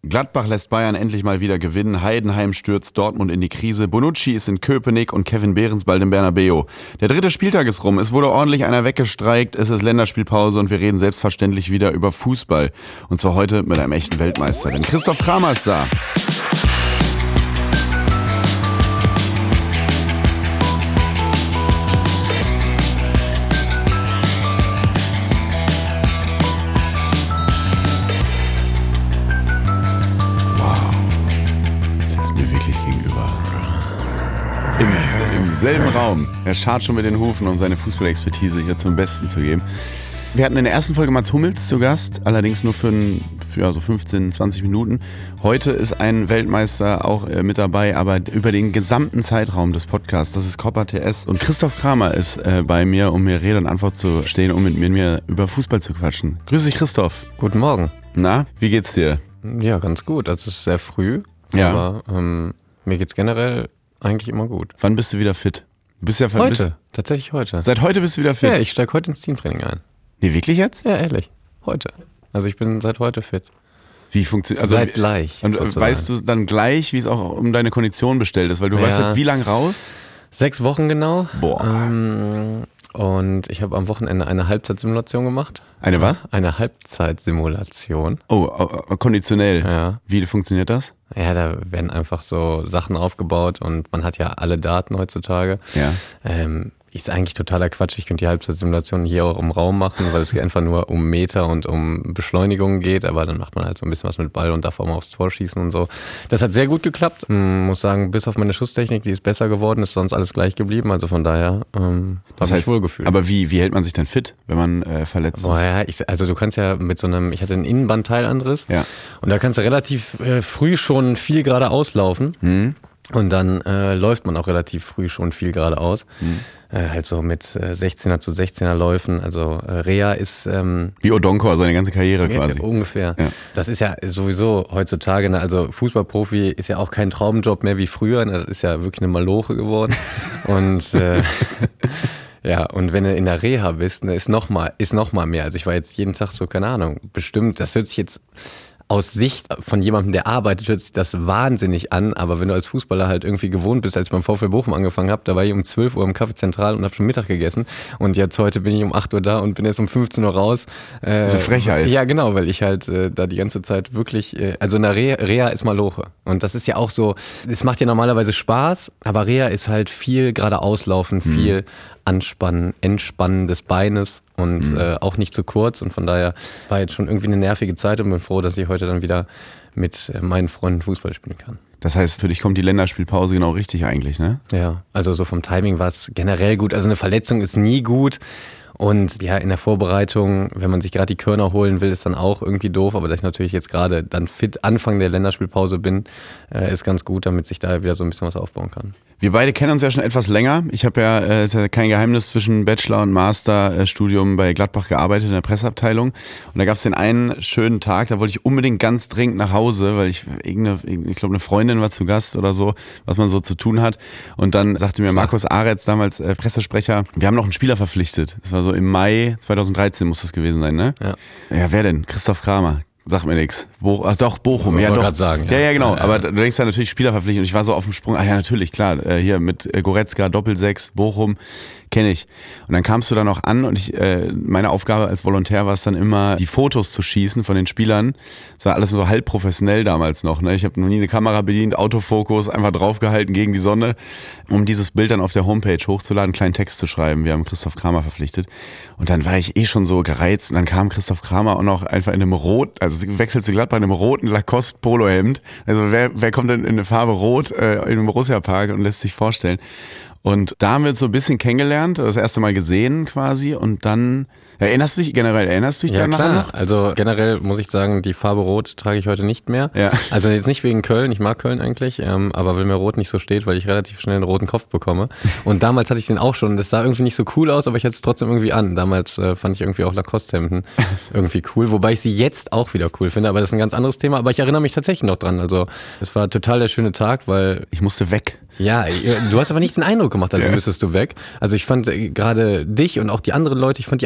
Gladbach lässt Bayern endlich mal wieder gewinnen. Heidenheim stürzt Dortmund in die Krise. Bonucci ist in Köpenick und Kevin Behrens bald im Bernabeu. Der 3. Spieltag ist rum. Es wurde ordentlich einer weggestreikt. Es ist Länderspielpause und wir reden selbstverständlich wieder über Fußball. Und zwar heute mit einem echten Weltmeister. Denn Christoph Kramer ist da. Im selben Raum. Er scharrt schon mit den Hufen, um seine Fußballexpertise hier zum Besten zu geben. Wir hatten in der ersten Folge Mats Hummels zu Gast, allerdings nur für so 15, 20 Minuten. Heute ist ein Weltmeister auch mit dabei, aber über den gesamten Zeitraum des Podcasts. Das ist Copper TS. Und Christoph Kramer ist bei mir, um mir Rede und Antwort zu stehen, um mit mir über Fußball zu quatschen. Grüß dich, Christoph. Guten Morgen. Na, wie geht's dir? Ja, ganz gut. Also es ist sehr früh, ja. Aber mir geht's generell eigentlich immer gut. Wann bist du wieder fit? Du bist ja heute, tatsächlich heute. Seit heute bist du wieder fit? Ja, ich steige heute ins Teamtraining ein. Nee, wirklich jetzt? Ja, ehrlich. Heute. Also ich bin seit heute fit. Wie funktioniert also seit gleich. Und sozusagen. Weißt du dann gleich, wie es auch um deine Kondition bestellt ist? Weil du warst jetzt wie lang raus? 6 Wochen genau. Boah. Und ich habe am Wochenende eine Halbzeitsimulation gemacht. Eine was? Eine Halbzeitsimulation. Oh, konditionell. Ja. Wie funktioniert das? Ja, da werden einfach so Sachen aufgebaut und man hat ja alle Daten heutzutage. Ja. Ist eigentlich totaler Quatsch. Ich könnte die Halbzeitsimulation hier auch im Raum machen, weil es einfach nur um Meter und um Beschleunigungen geht. Aber dann macht man halt so ein bisschen was mit Ball und darf auch mal aufs Tor schießen und so. Das hat sehr gut geklappt. Muss sagen, bis auf meine Schusstechnik, die ist besser geworden, ist sonst alles gleich geblieben. Also von daher habe ich mich wohlgefühlt. Aber wie hält man sich denn fit, wenn man verletzt ist? Boah, ja, also du kannst ja mit so einem, ich hatte einen Innenbandteilanriss. Ja. Und da kannst du relativ früh schon viel geradeaus laufen. Mhm. Und dann läuft man auch relativ früh schon viel geradeaus. Halt so mit 16er zu 16er Läufen. Also Reha ist... wie Odonko, seine ganze Karriere quasi. Ungefähr. Ja. Das ist ja sowieso heutzutage, ne, also Fußballprofi ist ja auch kein Traumjob mehr wie früher. Ne, das ist ja wirklich eine Maloche geworden. Und... Ja, und wenn du in der Reha bist, ne, ist noch mal mehr. Also ich war jetzt jeden Tag so, keine Ahnung, bestimmt, das hört sich jetzt aus Sicht von jemandem, der arbeitet, hört sich das wahnsinnig an, aber wenn du als Fußballer halt irgendwie gewohnt bist, als ich beim VfL Bochum angefangen habe, da war ich um 12 Uhr im Café Zentral und habe schon Mittag gegessen und jetzt heute bin ich um 8 Uhr da und bin jetzt um 15 Uhr raus. Das ist Frechheit. Ja, genau, weil ich halt da die ganze Zeit wirklich, also eine Reha ist Maloche und das ist ja auch so, es macht ja normalerweise Spaß, aber Reha ist halt viel geradeaus laufen, viel Anspannen, Entspannen des Beines und auch nicht zu kurz und von daher war jetzt schon irgendwie eine nervige Zeit und bin froh, dass ich heute dann wieder mit meinen Freunden Fußball spielen kann. Das heißt, für dich kommt die Länderspielpause genau richtig eigentlich, ne? Ja, also so vom Timing war es generell gut. Also eine Verletzung ist nie gut. Und ja, in der Vorbereitung, wenn man sich gerade die Körner holen will, ist dann auch irgendwie doof. Aber dass ich natürlich jetzt gerade dann fit Anfang der Länderspielpause bin, ist ganz gut, damit sich da wieder so ein bisschen was aufbauen kann. Wir beide kennen uns ja schon etwas länger. Ich habe ja, ist ja kein Geheimnis, zwischen Bachelor- und Masterstudium bei Gladbach gearbeitet in der Presseabteilung. Und da gab es den einen schönen Tag, da wollte ich unbedingt ganz dringend nach Hause, weil ich glaube, eine Freundin war zu Gast oder so, was man so zu tun hat. Und dann sagte mir Markus Aretz, damals Pressesprecher, wir haben noch einen Spieler verpflichtet. Das war so im Mai 2013 muss das gewesen sein, ne? Ja. Ja, wer denn? Christoph Kramer. Sagt mir nichts. Doch, Bochum. Ich ja, wollte doch. gerade sagen. Ja, genau. Aber du denkst ja natürlich Spielerverpflichtung. Und ich war so auf dem Sprung. Ah ja, natürlich, klar. Hier mit Goretzka, Doppel-6, Bochum, kenne ich. Und dann kamst du da noch an und meine Aufgabe als Volontär war es dann immer, die Fotos zu schießen von den Spielern. Das war alles so halb professionell damals noch. Ne? Ich habe noch nie eine Kamera bedient, Autofokus, einfach draufgehalten gegen die Sonne, um dieses Bild dann auf der Homepage hochzuladen, einen kleinen Text zu schreiben. Wir haben Christoph Kramer verpflichtet. Und dann war ich schon so gereizt. Und dann kam Christoph Kramer auch noch einfach in einem wechselt zu Gladbach in einem roten Lacoste-Polohemd. Also wer kommt denn in eine Farbe rot im Borussia-Park und lässt sich vorstellen? Und da haben wir uns so ein bisschen kennengelernt, das erste Mal gesehen quasi und dann, erinnerst du dich ja, daran klar. noch? Also generell muss ich sagen, die Farbe Rot trage ich heute nicht mehr. Ja. Also jetzt nicht wegen Köln, ich mag Köln eigentlich, aber weil mir Rot nicht so steht, weil ich relativ schnell einen roten Kopf bekomme. Und damals hatte ich den auch schon, das sah irgendwie nicht so cool aus, aber ich hatte es trotzdem irgendwie an. Damals fand ich irgendwie auch Lacoste-Hemden irgendwie cool, wobei ich sie jetzt auch wieder cool finde, aber das ist ein ganz anderes Thema. Aber ich erinnere mich tatsächlich noch dran, also es war total der schöne Tag, weil... Ich musste weg. Ja, du hast aber nicht den Eindruck gemacht, als müsstest du weg. Also ich fand gerade dich und auch die anderen Leute, ich fand die alle total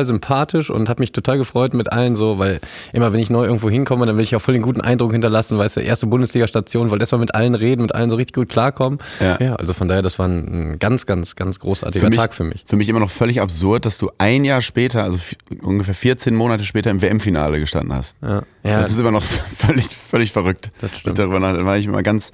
sympathisch und habe mich total gefreut mit allen so, weil immer wenn ich neu irgendwo hinkomme, dann will ich auch voll den guten Eindruck hinterlassen, weißt du, erste Bundesliga-Station, wollte erstmal mit allen reden, mit allen so richtig gut klarkommen. Ja, also von daher, das war ein ganz, ganz, ganz großartiger Tag für mich. Für mich immer noch völlig absurd, dass du ein Jahr später, also ungefähr 14 Monate später im WM-Finale gestanden hast. Ja. Das ist immer noch völlig verrückt. Das stimmt. Darüber war ich immer ganz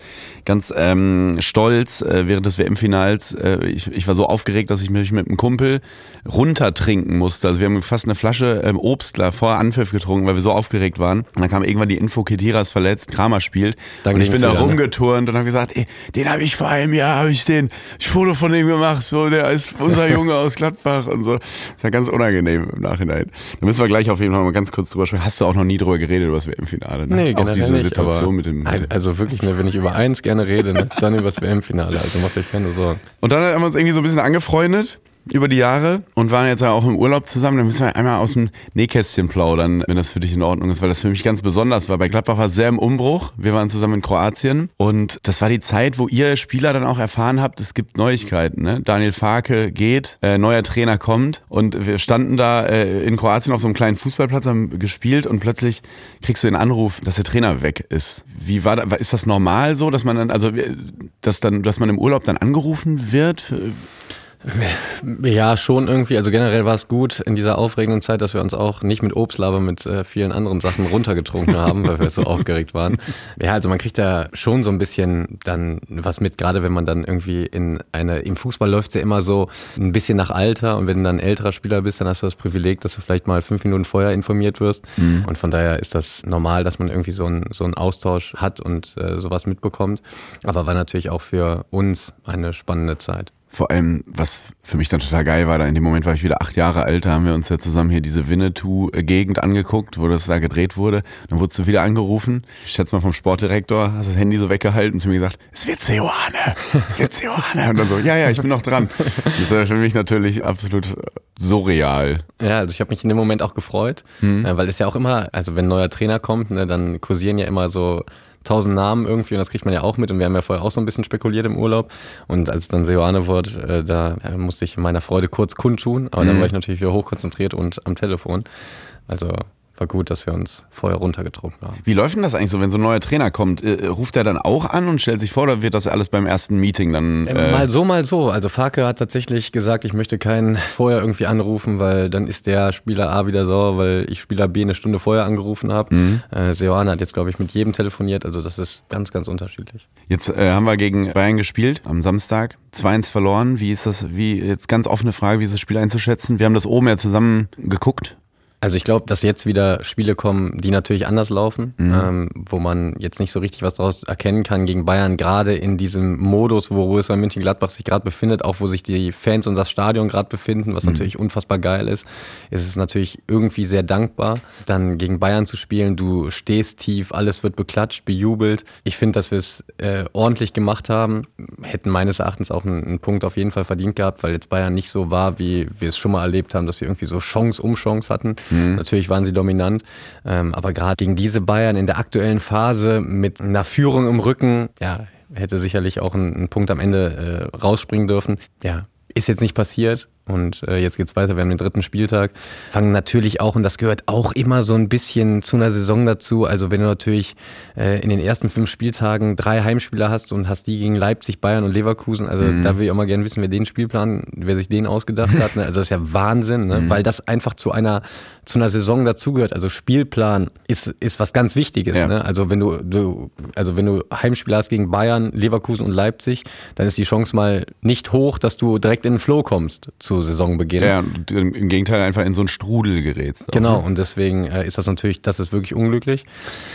stolz während des WM-Finals. Ich war so aufgeregt, dass ich mich mit einem Kumpel runtertrinken musste. Also wir haben fast eine Flasche Obstler vor Anpfiff getrunken, weil wir so aufgeregt waren. Und dann kam irgendwann die Info, Khedira ist verletzt, Kramer spielt. Und ich bin da rumgeturnt und habe gesagt, den habe ich vor einem Jahr, ich Foto von dem gemacht, so, der ist unser Junge aus Gladbach und so. Das war ganz unangenehm im Nachhinein. Da müssen wir gleich auf jeden Fall mal ganz kurz drüber sprechen. Hast du auch noch nie drüber geredet, über das WM-Finale? Ne? Nee, auch diese nicht, Situation mit dem... Also wirklich, ne, wenn ich über eins gerne rede, ne, dann über das WM-Finale. Also macht euch keine Sorgen. Und dann haben wir uns irgendwie so ein bisschen angefreundet über die Jahre und waren jetzt auch im Urlaub zusammen. Dann müssen wir einmal aus dem Nähkästchen plaudern, wenn das für dich in Ordnung ist, weil das für mich ganz besonders war. Bei Gladbach war es sehr im Umbruch. Wir waren zusammen in Kroatien und das war die Zeit, wo ihr Spieler dann auch erfahren habt, es gibt Neuigkeiten. Ne? Daniel Farke geht, neuer Trainer kommt und wir standen da in Kroatien auf so einem kleinen Fußballplatz, haben gespielt und plötzlich kriegst du den Anruf, dass der Trainer weg ist. Wie war das? Ist das normal so, dass man dann, also dass man im Urlaub dann angerufen wird? Ja, schon irgendwie. Also generell war es gut in dieser aufregenden Zeit, dass wir uns auch nicht mit Obst, aber mit vielen anderen Sachen runtergetrunken haben, weil wir so aufgeregt waren. Ja, also man kriegt da schon so ein bisschen dann was mit, gerade wenn man dann irgendwie im Fußball läuft's ja immer so ein bisschen nach Alter und wenn du dann ein älterer Spieler bist, dann hast du das Privileg, dass du vielleicht mal 5 Minuten vorher informiert wirst. Mhm. Und von daher ist das normal, dass man irgendwie so einen Austausch hat und sowas mitbekommt. Aber war natürlich auch für uns eine spannende Zeit. Vor allem, was für mich dann total geil war, da in dem Moment war ich wieder 8 Jahre alt, da haben wir uns ja zusammen hier diese Winnetou-Gegend angeguckt, wo das da gedreht wurde. Dann wurdest du wieder angerufen, ich schätze mal vom Sportdirektor, hast das Handy so weggehalten und zu mir gesagt, es wird Seoane. Und dann so, ja, ich bin noch dran. Das war für mich natürlich absolut surreal. Ja, also ich habe mich in dem Moment auch gefreut, weil es ja auch immer, also wenn ein neuer Trainer kommt, ne, dann kursieren ja immer so 1000 Namen irgendwie und das kriegt man ja auch mit und wir haben ja vorher auch so ein bisschen spekuliert im Urlaub und als es dann Seoane wurde, da musste ich meiner Freude kurz kundtun, aber dann war ich natürlich wieder hochkonzentriert und am Telefon, also war gut, dass wir uns vorher runtergetrunken haben. Wie läuft denn das eigentlich so, wenn so ein neuer Trainer kommt? Ruft er dann auch an und stellt sich vor oder wird das alles beim ersten Meeting dann? Mal so. Also Farke hat tatsächlich gesagt, ich möchte keinen vorher irgendwie anrufen, weil dann ist der Spieler A wieder sauer, weil ich Spieler B eine Stunde vorher angerufen habe. Seoane hat jetzt, glaube ich, mit jedem telefoniert, also das ist ganz, ganz unterschiedlich. Jetzt haben wir gegen Bayern gespielt am Samstag, 2-1 verloren. Wie ist das, jetzt ganz offene Frage, wie ist das Spiel einzuschätzen? Wir haben das oben ja zusammen geguckt. Also ich glaube, dass jetzt wieder Spiele kommen, die natürlich anders laufen, wo man jetzt nicht so richtig was daraus erkennen kann gegen Bayern, gerade in diesem Modus, wo Borussia Mönchengladbach sich gerade befindet, auch wo sich die Fans und das Stadion gerade befinden, was natürlich unfassbar geil ist es natürlich irgendwie sehr dankbar, dann gegen Bayern zu spielen. Du stehst tief, alles wird beklatscht, bejubelt. Ich finde, dass wir es ordentlich gemacht haben, hätten meines Erachtens auch einen Punkt auf jeden Fall verdient gehabt, weil jetzt Bayern nicht so war, wie wir es schon mal erlebt haben, dass wir irgendwie so Chance um Chance hatten. Natürlich waren sie dominant, aber gerade gegen diese Bayern in der aktuellen Phase mit einer Führung im Rücken, ja, hätte sicherlich auch ein Punkt am Ende rausspringen dürfen. Ja, ist jetzt nicht passiert. Und jetzt geht's weiter, wir haben den 3. Spieltag, fangen natürlich auch, und das gehört auch immer so ein bisschen zu einer Saison dazu, also wenn du natürlich in den ersten 5 Spieltagen 3 Heimspieler hast und hast die gegen Leipzig, Bayern und Leverkusen, also da will ich auch mal gerne wissen, wer sich den ausgedacht hat, ne? Also das ist ja Wahnsinn, ne? Weil das einfach zu einer Saison dazugehört, also Spielplan ist was ganz Wichtiges, ja. Ne? Also wenn du Heimspieler hast gegen Bayern, Leverkusen und Leipzig, dann ist die Chance mal nicht hoch, dass du direkt in den Flow kommst zu Saisonbeginn. Ja, und im Gegenteil einfach in so einen Strudel gerätst. Genau, und deswegen ist das ist wirklich unglücklich.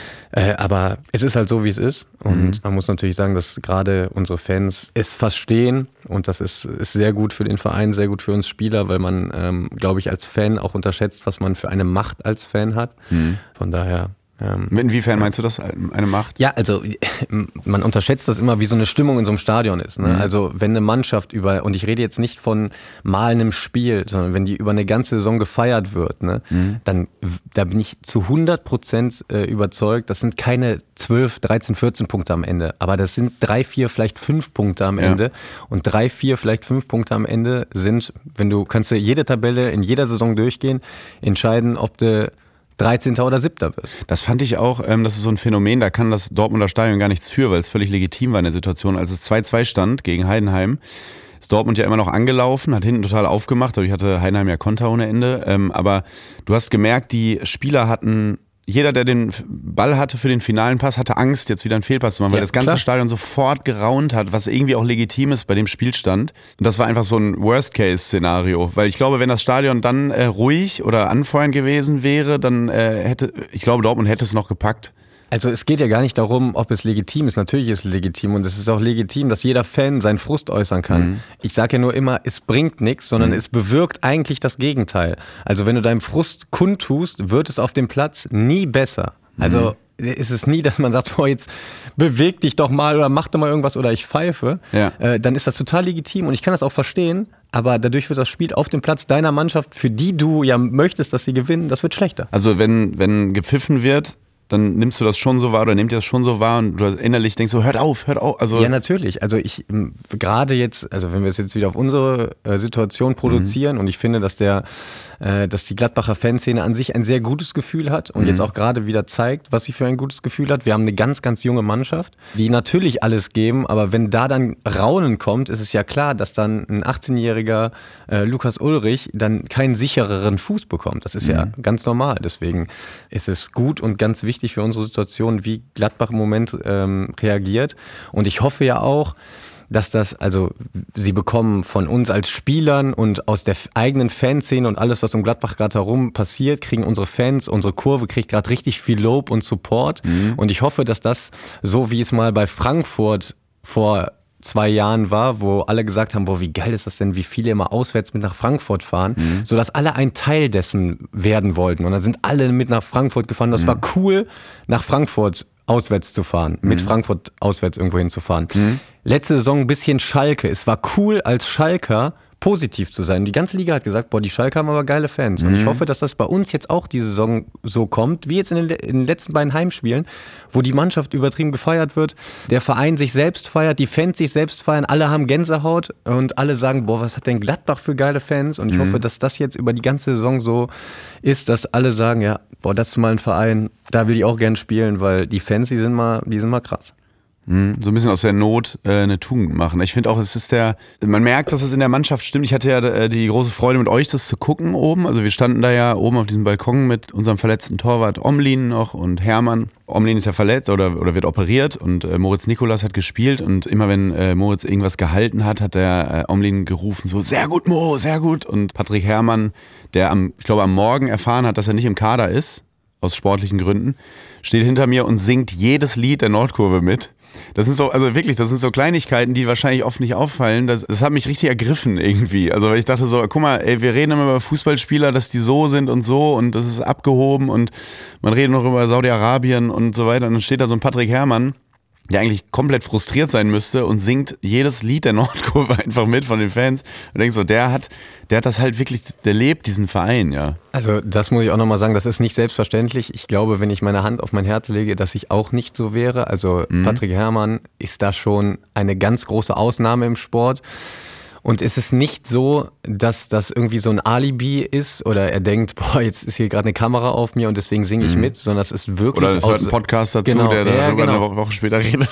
Aber es ist halt so, wie es ist. Und man muss natürlich sagen, dass gerade unsere Fans es verstehen. Und das ist sehr gut für den Verein, sehr gut für uns Spieler, weil man, glaube ich, als Fan auch unterschätzt, was man für eine Macht als Fan hat. Von daher, Inwiefern meinst du das, eine Macht? Ja, also man unterschätzt das immer, wie so eine Stimmung in so einem Stadion ist. Ne? Also wenn eine Mannschaft und ich rede jetzt nicht von mal einem Spiel, sondern wenn die über eine ganze Saison gefeiert wird, ne, dann da bin ich zu 100% überzeugt, das sind keine 12, 13, 14 Punkte am Ende, aber das sind 3, 4, vielleicht 5 Punkte am Ende. Und 3, 4, vielleicht 5 Punkte am Ende sind, kannst du jede Tabelle in jeder Saison durchgehen, entscheiden, ob du 13. oder 7. wirst. Das fand ich auch, das ist so ein Phänomen, da kann das Dortmunder Stadion gar nichts für, weil es völlig legitim war in der Situation. Als es 2-2 stand gegen Heidenheim, ist Dortmund ja immer noch angelaufen, hat hinten total aufgemacht, dadurch hatte Heidenheim ja Konter ohne Ende. Aber du hast gemerkt, die Spieler hatten, jeder, der den Ball hatte für den finalen Pass, hatte Angst, jetzt wieder einen Fehlpass zu machen, weil das ganze Stadion sofort geraunt hat, was irgendwie auch legitim ist bei dem Spielstand. Und das war einfach so ein Worst-Case-Szenario, weil ich glaube, wenn das Stadion dann ruhig oder anfeuernd gewesen wäre, dann ich glaube, Dortmund hätte es noch gepackt. Also es geht ja gar nicht darum, ob es legitim ist. Natürlich ist es legitim und es ist auch legitim, dass jeder Fan seinen Frust äußern kann. Ich sage ja nur immer, es bringt nichts, sondern es bewirkt eigentlich das Gegenteil. Also wenn du deinen Frust kundtust, wird es auf dem Platz nie besser. Also ist es nie, dass man sagt, jetzt beweg dich doch mal oder mach doch mal irgendwas oder ich pfeife. Ja. Dann ist das total legitim und ich kann das auch verstehen. Aber dadurch wird das Spiel auf dem Platz deiner Mannschaft, für die du ja möchtest, dass sie gewinnen, das wird schlechter. Also wenn gepfiffen wird, dann nimmst du das schon so wahr oder nehmt ihr das schon so wahr und du innerlich denkst so, hört auf. Also ja, natürlich. Also ich gerade jetzt, also wenn wir es jetzt wieder auf unsere Situation produzieren und ich finde, dass die Gladbacher Fanszene an sich ein sehr gutes Gefühl hat und jetzt auch gerade wieder zeigt, was sie für ein gutes Gefühl hat. Wir haben eine ganz, ganz junge Mannschaft, die natürlich alles geben, aber wenn da dann Raunen kommt, ist es ja klar, dass dann ein 18-jähriger Lukas Ullrich dann keinen sichereren Fuß bekommt. Das ist ja ganz normal. Deswegen ist es gut und ganz wichtig für unsere Situation, wie Gladbach im Moment reagiert. Und ich hoffe ja auch, dass sie bekommen von uns als Spielern und aus der eigenen Fanszene und alles, was um Gladbach gerade herum passiert, kriegen unsere Fans, unsere Kurve kriegt gerade richtig viel Lob und Support. Und ich hoffe, dass das, so wie es mal bei Frankfurt vor 2 Jahren war, wo alle gesagt haben, boah, wie geil ist das denn, wie viele immer auswärts mit nach Frankfurt fahren, sodass alle ein Teil dessen werden wollten. Und dann sind alle mit nach Frankfurt gefahren. Das war cool, nach Frankfurt auswärts zu fahren, mit Frankfurt auswärts irgendwo hinzufahren. Letzte Saison ein bisschen Schalke. Es war cool, als Schalker positiv zu sein. Die ganze Liga hat gesagt, boah, die Schalke haben aber geile Fans. Und ich hoffe, dass das bei uns jetzt auch die Saison so kommt, wie jetzt in den letzten beiden Heimspielen, wo die Mannschaft übertrieben gefeiert wird, der Verein sich selbst feiert, die Fans sich selbst feiern, alle haben Gänsehaut und alle sagen, boah, was hat denn Gladbach für geile Fans? Und ich hoffe, dass das jetzt über die ganze Saison so ist, dass alle sagen, ja, boah, das ist mal ein Verein, da will ich auch gern spielen, weil die Fans, die sind mal krass. So ein bisschen aus der Not eine Tugend machen. Ich finde auch, man merkt, dass es in der Mannschaft stimmt. Ich hatte ja die große Freude, mit euch das zu gucken oben. Also wir standen da ja oben auf diesem Balkon mit unserem verletzten Torwart Omlin noch und Hermann. Omlin ist ja verletzt oder wird operiert und Moritz Nikolas hat gespielt und immer wenn Moritz irgendwas gehalten hat der Omlin gerufen so, sehr gut Mo, sehr gut. Und Patrick Herrmann, der am Morgen erfahren hat, dass er nicht im Kader ist, aus sportlichen Gründen, steht hinter mir und singt jedes Lied der Nordkurve mit. Das sind so Kleinigkeiten, die wahrscheinlich oft nicht auffallen. Das hat mich richtig ergriffen irgendwie. Also weil ich dachte so, guck mal, ey, wir reden immer über Fußballspieler, dass die so sind und das ist abgehoben und man redet noch über Saudi-Arabien und so weiter. Und dann steht da so ein Patrick Herrmann, der eigentlich komplett frustriert sein müsste und singt jedes Lied der Nordkurve einfach mit von den Fans. Und denkst so, der hat das halt wirklich, der lebt diesen Verein, ja. Also das muss ich auch nochmal sagen, das ist nicht selbstverständlich. Ich glaube, wenn ich meine Hand auf mein Herz lege, dass ich auch nicht so wäre. Also Patrick Herrmann ist da schon eine ganz große Ausnahme im Sport. Und es ist nicht so, dass das irgendwie so ein Alibi ist oder er denkt, boah, jetzt ist hier gerade eine Kamera auf mir und deswegen singe ich mit, sondern es ist wirklich oder es hört ein Podcast dazu, der darüber eine Woche später redet.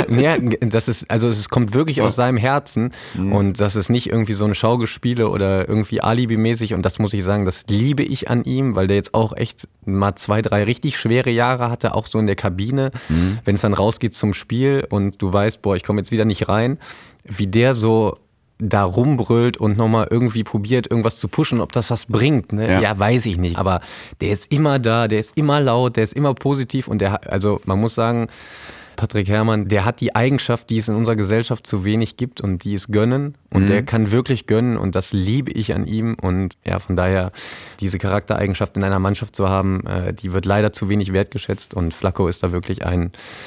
Es kommt wirklich aus seinem Herzen und das ist nicht irgendwie so ein Schaugespiele oder irgendwie Alibi-mäßig und das muss ich sagen, das liebe ich an ihm, weil der jetzt auch echt mal 2, 3 richtig schwere Jahre hatte, auch so in der Kabine, wenn es dann rausgeht zum Spiel und du weißt, boah, ich komme jetzt wieder nicht rein, wie der so da rumbrüllt und nochmal irgendwie probiert, irgendwas zu pushen, ob das was bringt, ne? Ja, weiß ich nicht. Aber der ist immer da, der ist immer laut, der ist immer positiv und also man muss sagen, Patrick Herrmann, der hat die Eigenschaft, die es in unserer Gesellschaft zu wenig gibt und die ist gönnen. Und der kann wirklich gönnen und das liebe ich an ihm. Und ja, von daher, diese Charaktereigenschaft in einer Mannschaft zu haben, die wird leider zu wenig wertgeschätzt. Und Flacco ist da wirklich ein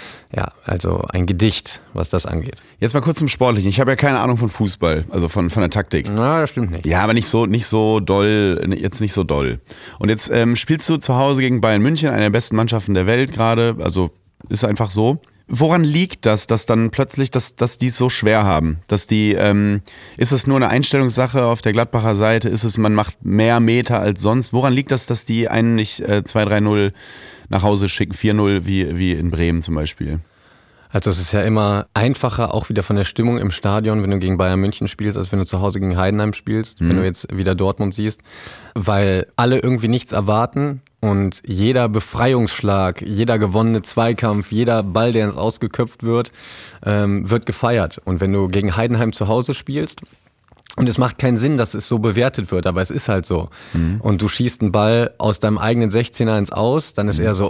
Gedicht, was das angeht. Jetzt mal kurz zum Sportlichen. Ich habe ja keine Ahnung von Fußball, also von der Taktik. Na, das stimmt nicht. Ja, aber nicht so doll, jetzt nicht so doll. Und jetzt spielst du zu Hause gegen Bayern München, eine der besten Mannschaften der Welt gerade, also ist einfach so. Woran liegt das, dass dann plötzlich, dass die es so schwer haben? Dass die, ist es nur eine Einstellungssache auf der Gladbacher Seite? Ist es, man macht mehr Meter als sonst? Woran liegt das, dass die einen nicht 2-3-0 nach Hause schicken, 4-0 wie in Bremen zum Beispiel? Also es ist ja immer einfacher, auch wieder von der Stimmung im Stadion, wenn du gegen Bayern München spielst, als wenn du zu Hause gegen Heidenheim spielst, wenn du jetzt wieder Dortmund siehst, weil alle irgendwie nichts erwarten und jeder Befreiungsschlag, jeder gewonnene Zweikampf, jeder Ball, der ins Ausgeköpft wird, wird gefeiert. Und wenn du gegen Heidenheim zu Hause spielst, und es macht keinen Sinn, dass es so bewertet wird, aber es ist halt so. Und du schießt einen Ball aus deinem eigenen 16er ins Aus, dann ist eher so,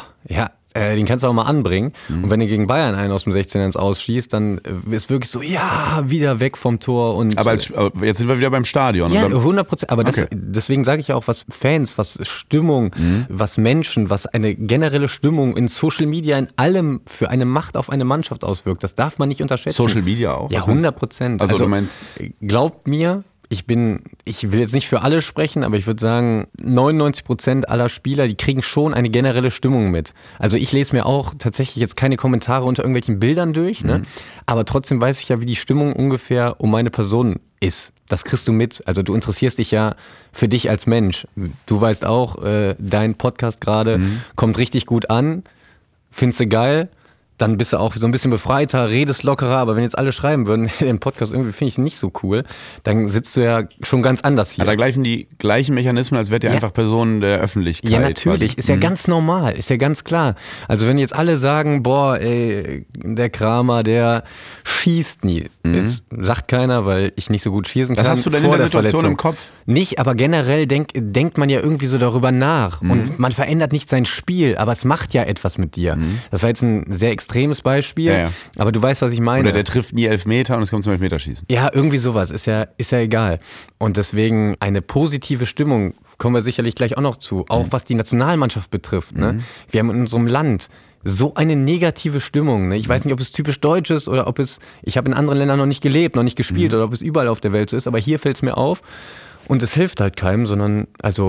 den kannst du auch mal anbringen. Und wenn du gegen Bayern einen aus dem 16er ins Ausschießt, dann ist wirklich so, ja, wieder weg vom Tor. Und aber jetzt sind wir wieder beim Stadion. Ja, 100%. Aber deswegen sage ich auch, was Fans, was Stimmung, was Menschen, was eine generelle Stimmung in Social Media, in allem für eine Macht auf eine Mannschaft auswirkt. Das darf man nicht unterschätzen. Social Media auch? Ja, 100%. Also du meinst... Glaubt mir, ich will jetzt nicht für alle sprechen, aber ich würde sagen, 99% aller Spieler, die kriegen schon eine generelle Stimmung mit. Also ich lese mir auch tatsächlich jetzt keine Kommentare unter irgendwelchen Bildern durch, ne? Aber trotzdem weiß ich ja, wie die Stimmung ungefähr um meine Person ist. Das kriegst du mit. Also du interessierst dich ja für dich als Mensch. Du weißt auch, dein Podcast gerade kommt richtig gut an, findest du geil. Dann bist du auch so ein bisschen befreiter, redest lockerer, aber wenn jetzt alle schreiben würden, den Podcast irgendwie finde ich nicht so cool, dann sitzt du ja schon ganz anders hier. Aber da greifen die gleichen Mechanismen, als wärt ihr einfach Personen der Öffentlichkeit. Ja, natürlich. Quasi. Ist ja ganz normal, ist ja ganz klar. Also wenn jetzt alle sagen, boah, ey, der Kramer, der schießt nie. Jetzt sagt keiner, weil ich nicht so gut schießen kann. Das hast du denn in der Situation im Kopf? Nicht, aber generell denkt man ja irgendwie so darüber nach. Und man verändert nicht sein Spiel, aber es macht ja etwas mit dir. Das war jetzt ein sehr extremes Beispiel, aber du weißt, was ich meine. Oder der trifft nie Elfmeter und es kommt zum Elfmeterschießen. Ja, irgendwie sowas, ist ja egal. Und deswegen eine positive Stimmung, kommen wir sicherlich gleich auch noch zu, auch was die Nationalmannschaft betrifft. Ne? Wir haben in unserem Land so eine negative Stimmung. Ne? Ich weiß nicht, ob es typisch deutsch ist oder ich habe in anderen Ländern noch nicht gelebt, noch nicht gespielt oder ob es überall auf der Welt so ist, aber hier fällt es mir auf und es hilft halt keinem, sondern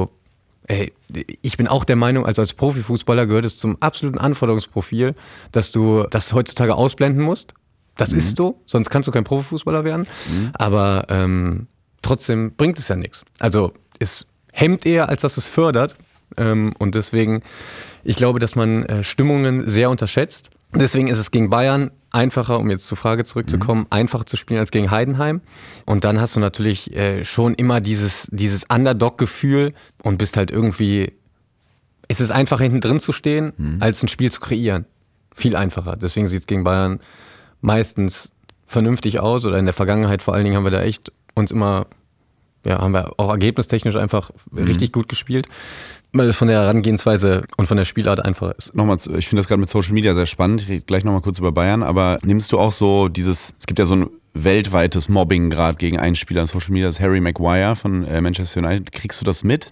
ich bin auch der Meinung, also als Profifußballer gehört es zum absoluten Anforderungsprofil, dass du das heutzutage ausblenden musst. Das ist so, sonst kannst du kein Profifußballer werden. Aber trotzdem bringt es ja nichts. Also es hemmt eher, als dass es fördert. Und deswegen, ich glaube, dass man Stimmungen sehr unterschätzt. Deswegen ist es gegen Bayern einfacher, um jetzt zur Frage zurückzukommen, einfacher zu spielen als gegen Heidenheim. Und dann hast du natürlich schon immer dieses Underdog-Gefühl und bist halt irgendwie, es ist einfacher hinten drin zu stehen, als ein Spiel zu kreieren. Viel einfacher. Deswegen sieht es gegen Bayern meistens vernünftig aus oder in der Vergangenheit vor allen Dingen haben wir da echt uns immer, haben wir auch ergebnistechnisch einfach richtig gut gespielt. Weil es von der Herangehensweise und von der Spielart einfacher ist. Nochmal, ich finde das gerade mit Social Media sehr spannend. Ich rede gleich nochmal kurz über Bayern, aber nimmst du auch so es gibt ja so ein weltweites Mobbing gerade gegen einen Spieler in Social Media, das ist Harry Maguire von Manchester United. Kriegst du das mit?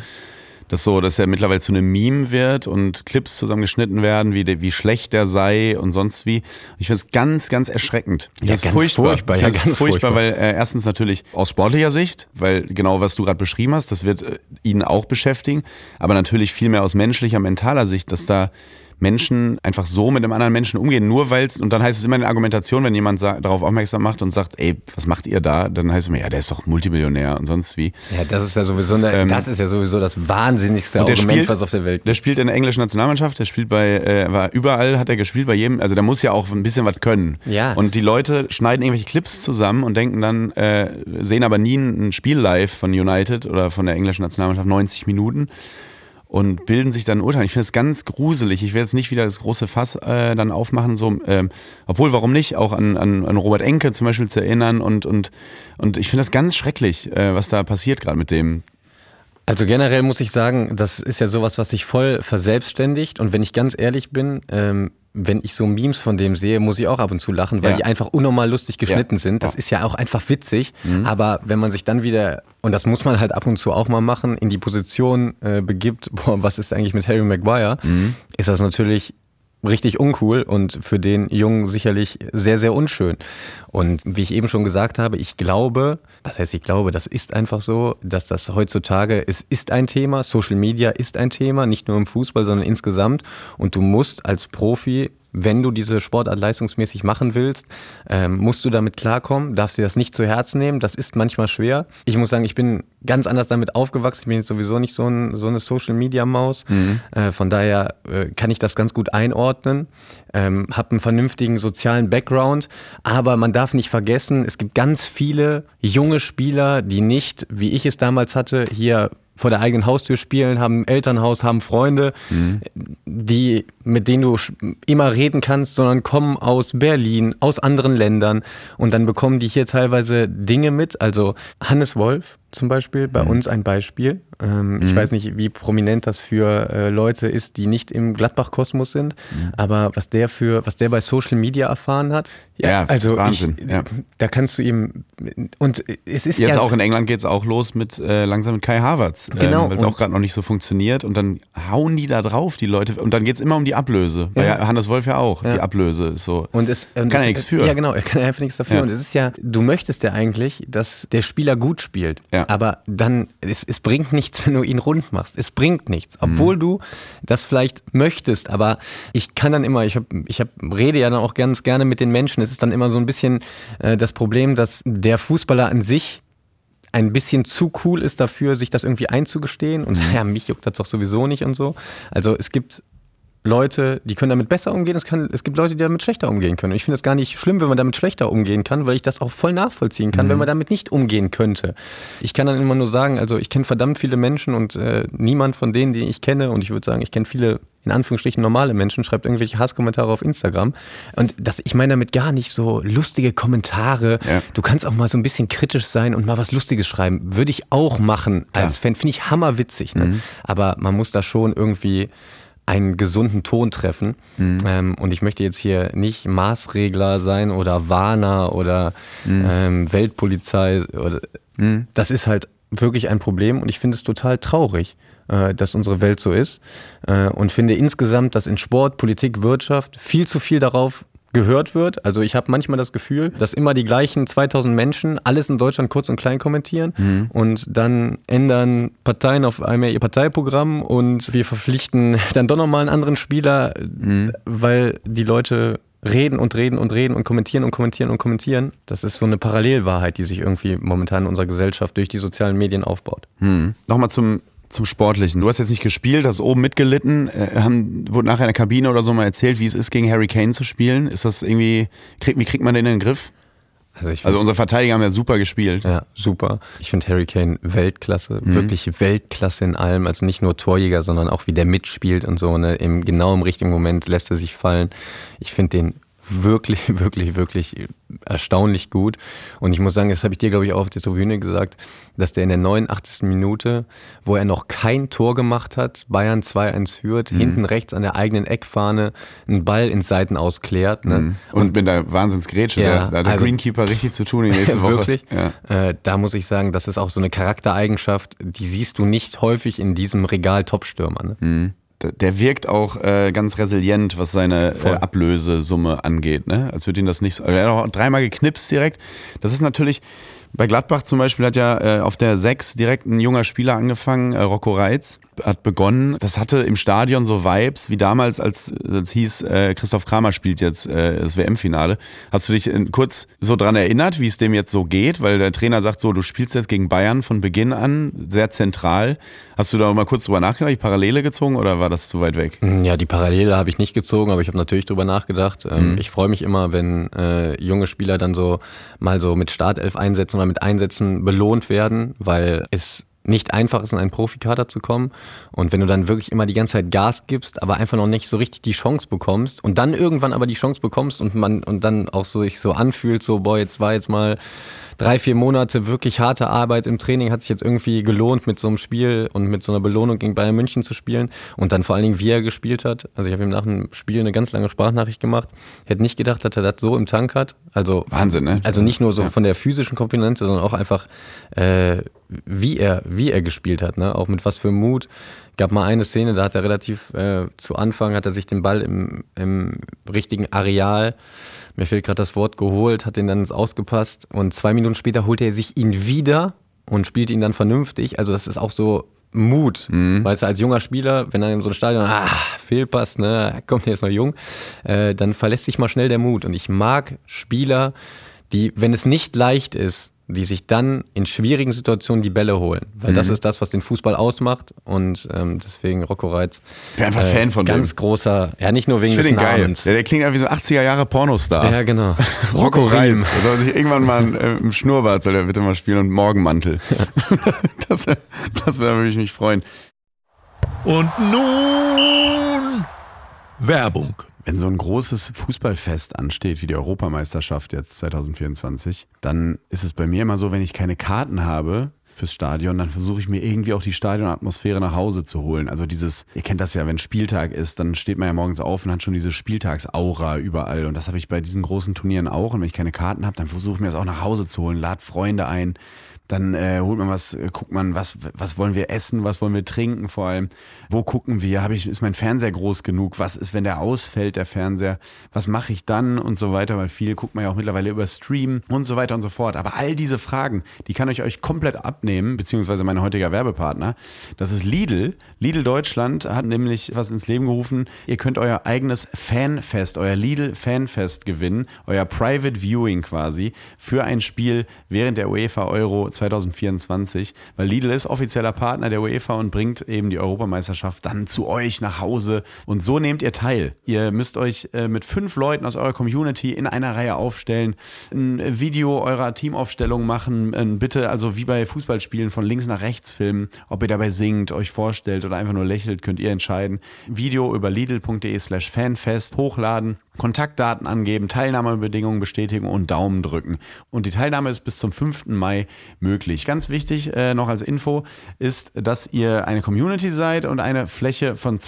Dass er mittlerweile zu einem Meme wird und Clips zusammengeschnitten werden, wie schlecht der sei und sonst wie. Ich finde es ganz, ganz erschreckend. Ganz furchtbar, weil erstens natürlich aus sportlicher Sicht, weil genau was du gerade beschrieben hast, das wird ihn auch beschäftigen, aber natürlich viel mehr aus menschlicher, mentaler Sicht, dass da Menschen einfach so mit einem anderen Menschen umgehen, nur weil und dann heißt es immer in der Argumentation, wenn jemand darauf aufmerksam macht und sagt, ey, was macht ihr da? Dann heißt es immer, ja, der ist doch Multimillionär und sonst wie. Ja, das ist ja sowieso das wahnsinnigste Argument, was auf der Welt gibt. Der spielt in der englischen Nationalmannschaft, der spielt war überall, hat er gespielt, bei jedem, also der muss ja auch ein bisschen was können. Ja. Und die Leute schneiden irgendwelche Clips zusammen und denken dann, sehen aber nie ein Spiel live von United oder von der englischen Nationalmannschaft, 90 Minuten. Und bilden sich dann ein Urteil. Ich finde es ganz gruselig. Ich will jetzt nicht wieder das große Fass dann aufmachen, obwohl, warum nicht, auch an Robert Enke zum Beispiel zu erinnern. Und ich finde das ganz schrecklich, was da passiert gerade mit dem. Also generell muss ich sagen, das ist ja sowas, was sich voll verselbstständigt. Und wenn ich ganz ehrlich bin, wenn ich so Memes von dem sehe, muss ich auch ab und zu lachen, weil die einfach unnormal lustig geschnitten sind. Das ist ja auch einfach witzig. Aber wenn man sich dann wieder, und das muss man halt ab und zu auch mal machen, in die Position begibt, boah, was ist eigentlich mit Harry Maguire, ist das natürlich richtig uncool und für den Jungen sicherlich sehr, sehr unschön. Und wie ich eben schon gesagt habe, ich glaube, das ist einfach so, dass das heutzutage, es ist ein Thema, Social Media ist ein Thema, nicht nur im Fußball, sondern insgesamt. Und du musst als Profi, wenn du diese Sportart leistungsmäßig machen willst, musst du damit klarkommen, darfst dir das nicht zu Herzen nehmen, das ist manchmal schwer. Ich muss sagen, ich bin ganz anders damit aufgewachsen, ich bin jetzt sowieso nicht so eine Social-Media-Maus, von daher kann ich das ganz gut einordnen, habe einen vernünftigen sozialen Background, aber man darf nicht vergessen, es gibt ganz viele junge Spieler, die nicht, wie ich es damals hatte, hier vor der eigenen Haustür spielen, haben ein Elternhaus, haben Freunde, mit denen du immer reden kannst, sondern kommen aus Berlin, aus anderen Ländern und dann bekommen die hier teilweise Dinge mit. Also Hannes Wolf zum Beispiel, bei uns ein Beispiel. Ich weiß nicht, wie prominent das für Leute ist, die nicht im Gladbach-Kosmos sind, aber was der bei Social Media erfahren hat, also Wahnsinn. Da kannst du ihm, und es ist jetzt auch in England geht's auch los mit langsam mit Kai Havertz, genau, weil es auch gerade noch nicht so funktioniert und dann hauen die da drauf, die Leute, und dann geht's immer um die Ablöse. Bei Hannes Wolf ja auch, die Ablöse ist so. Und kann er nichts für. Ja genau, er kann einfach nichts dafür. Ja. Und es ist ja, du möchtest ja eigentlich, dass der Spieler gut spielt, aber dann, es bringt nichts, wenn du ihn rund machst. Es bringt nichts, obwohl du das vielleicht möchtest, aber ich kann dann immer, rede ja dann auch ganz gerne mit den Menschen. Es ist dann immer so ein bisschen das Problem, dass der Fußballer an sich ein bisschen zu cool ist dafür, sich das irgendwie einzugestehen und ja, mich juckt das doch sowieso nicht und so. Also es gibt Leute, die können damit besser umgehen, es gibt Leute, die damit schlechter umgehen können. Und ich finde es gar nicht schlimm, wenn man damit schlechter umgehen kann, weil ich das auch voll nachvollziehen kann, wenn man damit nicht umgehen könnte. Ich kann dann immer nur sagen, also ich kenne verdammt viele Menschen und niemand von denen, die ich kenne, und ich würde sagen, ich kenne viele, in Anführungsstrichen, normale Menschen, schreibt irgendwelche Hasskommentare auf Instagram. Und ich meine damit gar nicht so lustige Kommentare. Ja. Du kannst auch mal so ein bisschen kritisch sein und mal was Lustiges schreiben. Würde ich auch machen als Fan. Finde ich hammerwitzig. Ne? Aber man muss da schon irgendwie einen gesunden Ton treffen. Und ich möchte jetzt hier nicht Maßregler sein oder Warner oder Weltpolizei. Das ist halt wirklich ein Problem und ich finde es total traurig, dass unsere Welt so ist und finde insgesamt, dass in Sport, Politik, Wirtschaft viel zu viel darauf gehört wird. Also ich habe manchmal das Gefühl, dass immer die gleichen 2000 Menschen alles in Deutschland kurz und klein kommentieren und dann ändern Parteien auf einmal ihr Parteiprogramm und wir verpflichten dann doch nochmal einen anderen Spieler, weil die Leute reden und reden und reden und kommentieren und kommentieren und kommentieren. Das ist so eine Parallelwahrheit, die sich irgendwie momentan in unserer Gesellschaft durch die sozialen Medien aufbaut. Nochmal zum Sportlichen. Du hast jetzt nicht gespielt, hast oben mitgelitten, wurde nachher in der Kabine oder so mal erzählt, wie es ist, gegen Harry Kane zu spielen. Ist das irgendwie, wie kriegt man den in den Griff? Also unsere Verteidiger haben ja super gespielt. Ja, super. Ich finde Harry Kane Weltklasse, wirklich Weltklasse in allem. Also nicht nur Torjäger, sondern auch wie der mitspielt und so. Ne? Genau im richtigen Moment lässt er sich fallen. Ich finde den wirklich, wirklich, wirklich erstaunlich gut. Und ich muss sagen, das habe ich dir, glaube ich, auch auf der Tribüne gesagt, dass der in der 89. Minute, wo er noch kein Tor gemacht hat, Bayern 2-1 führt, hinten rechts an der eigenen Eckfahne einen Ball ins Seitenaus klärt. Ne? Und mit der Wahnsinnsgrätsche, da hat der Greenkeeper richtig zu tun die nächste Woche. Wirklich? Ja. Da muss ich sagen, das ist auch so eine Charaktereigenschaft, die siehst du nicht häufig in diesem Regal Topstürmer. Ne? Der wirkt auch ganz resilient, was seine Ablösesumme angeht. Ne? Als würde ihn das nicht so. Er hat auch dreimal geknipst direkt. Das ist natürlich. Bei Gladbach zum Beispiel hat ja auf der 6 direkt ein junger Spieler angefangen, Rocco Reitz, hat begonnen. Das hatte im Stadion so Vibes wie damals, als hieß, Christoph Kramer spielt jetzt das WM-Finale. Hast du dich kurz so dran erinnert, wie es dem jetzt so geht? Weil der Trainer sagt so, du spielst jetzt gegen Bayern von Beginn an, sehr zentral. Hast du da mal kurz drüber nachgedacht, die Parallele gezogen oder war das zu weit weg? Ja, die Parallele habe ich nicht gezogen, aber ich habe natürlich drüber nachgedacht. Ich freue mich immer, wenn junge Spieler dann so mal so mit Startelf-Einsätzen oder mit Einsätzen belohnt werden, weil es nicht einfach ist, in einen Profikader zu kommen. Und wenn du dann wirklich immer die ganze Zeit Gas gibst, aber einfach noch nicht so richtig die Chance bekommst und dann irgendwann aber die Chance bekommst und dann auch so sich so anfühlt, so boah, jetzt war jetzt mal 3-4 Monate wirklich harte Arbeit im Training hat sich jetzt irgendwie gelohnt, mit so einem Spiel und mit so einer Belohnung gegen Bayern München zu spielen und dann vor allen Dingen, wie er gespielt hat. Also ich habe ihm nach dem Spiel eine ganz lange Sprachnachricht gemacht. Ich hätte nicht gedacht, dass er das so im Tank hat. Also Wahnsinn, ne? Also nicht nur so von der physischen Komponente, sondern auch einfach, wie er gespielt hat, ne? Auch mit was für Mut. Gab mal eine Szene, da hat er relativ zu Anfang, hat er sich den Ball im richtigen Areal, mir fehlt gerade das Wort, geholt, hat den dann ins Ausgepasst und 2 Minuten später holte er sich ihn wieder und spielt ihn dann vernünftig. Also das ist auch so Mut, weißt du, als junger Spieler, wenn er in so ein Stadion, Fehlpass, ne, kommt der ist noch jung, dann verlässt sich mal schnell der Mut. Und ich mag Spieler, die, wenn es nicht leicht ist, die sich dann in schwierigen Situationen die Bälle holen. Weil das ist das, was den Fußball ausmacht. Und deswegen Rocco Reitz. Ich bin einfach Fan von ganz dem. Großer, ja nicht nur wegen des Namens. Der klingt ja wie so ein 80er-Jahre-Pornostar. Ja, genau. Rocco Reitz. Da soll sich irgendwann mal im Schnurrbart soll der bitte mal spielen und Morgenmantel. Das würde mich freuen. Und nun Werbung. Wenn so ein großes Fußballfest ansteht, wie die Europameisterschaft jetzt 2024, dann ist es bei mir immer so, wenn ich keine Karten habe fürs Stadion, dann versuche ich mir irgendwie auch die Stadionatmosphäre nach Hause zu holen. Also dieses, ihr kennt das ja, wenn Spieltag ist, dann steht man ja morgens auf und hat schon diese Spieltagsaura überall. Und das habe ich bei diesen großen Turnieren auch. Und wenn ich keine Karten habe, dann versuche ich mir das auch nach Hause zu holen, lad Freunde ein. Dann holt man was, guckt man, was wollen wir essen, was wollen wir trinken vor allem, wo gucken wir, ist mein Fernseher groß genug, was ist, wenn der ausfällt, der Fernseher, was mache ich dann und so weiter, weil viel guckt man ja auch mittlerweile über Stream und so weiter und so fort. Aber all diese Fragen, die kann ich euch komplett abnehmen, beziehungsweise mein heutiger Werbepartner, das ist Lidl. Lidl Deutschland hat nämlich was ins Leben gerufen, ihr könnt euer eigenes Fanfest, euer Lidl Fanfest gewinnen, euer Private Viewing quasi für ein Spiel während der UEFA Euro 2024, weil Lidl ist offizieller Partner der UEFA und bringt eben die Europameisterschaft dann zu euch nach Hause und so nehmt ihr teil. Ihr müsst euch mit 5 Leuten aus eurer Community in einer Reihe aufstellen, ein Video eurer Teamaufstellung machen, bitte also wie bei Fußballspielen von links nach rechts filmen, ob ihr dabei singt, euch vorstellt oder einfach nur lächelt, könnt ihr entscheiden. Video über lidl.de/fanfest hochladen, Kontaktdaten angeben, Teilnahmebedingungen bestätigen und Daumen drücken. Und die Teilnahme ist bis zum 5. Mai möglich. Ganz wichtig noch als Info ist, dass ihr eine Community seid und eine Fläche von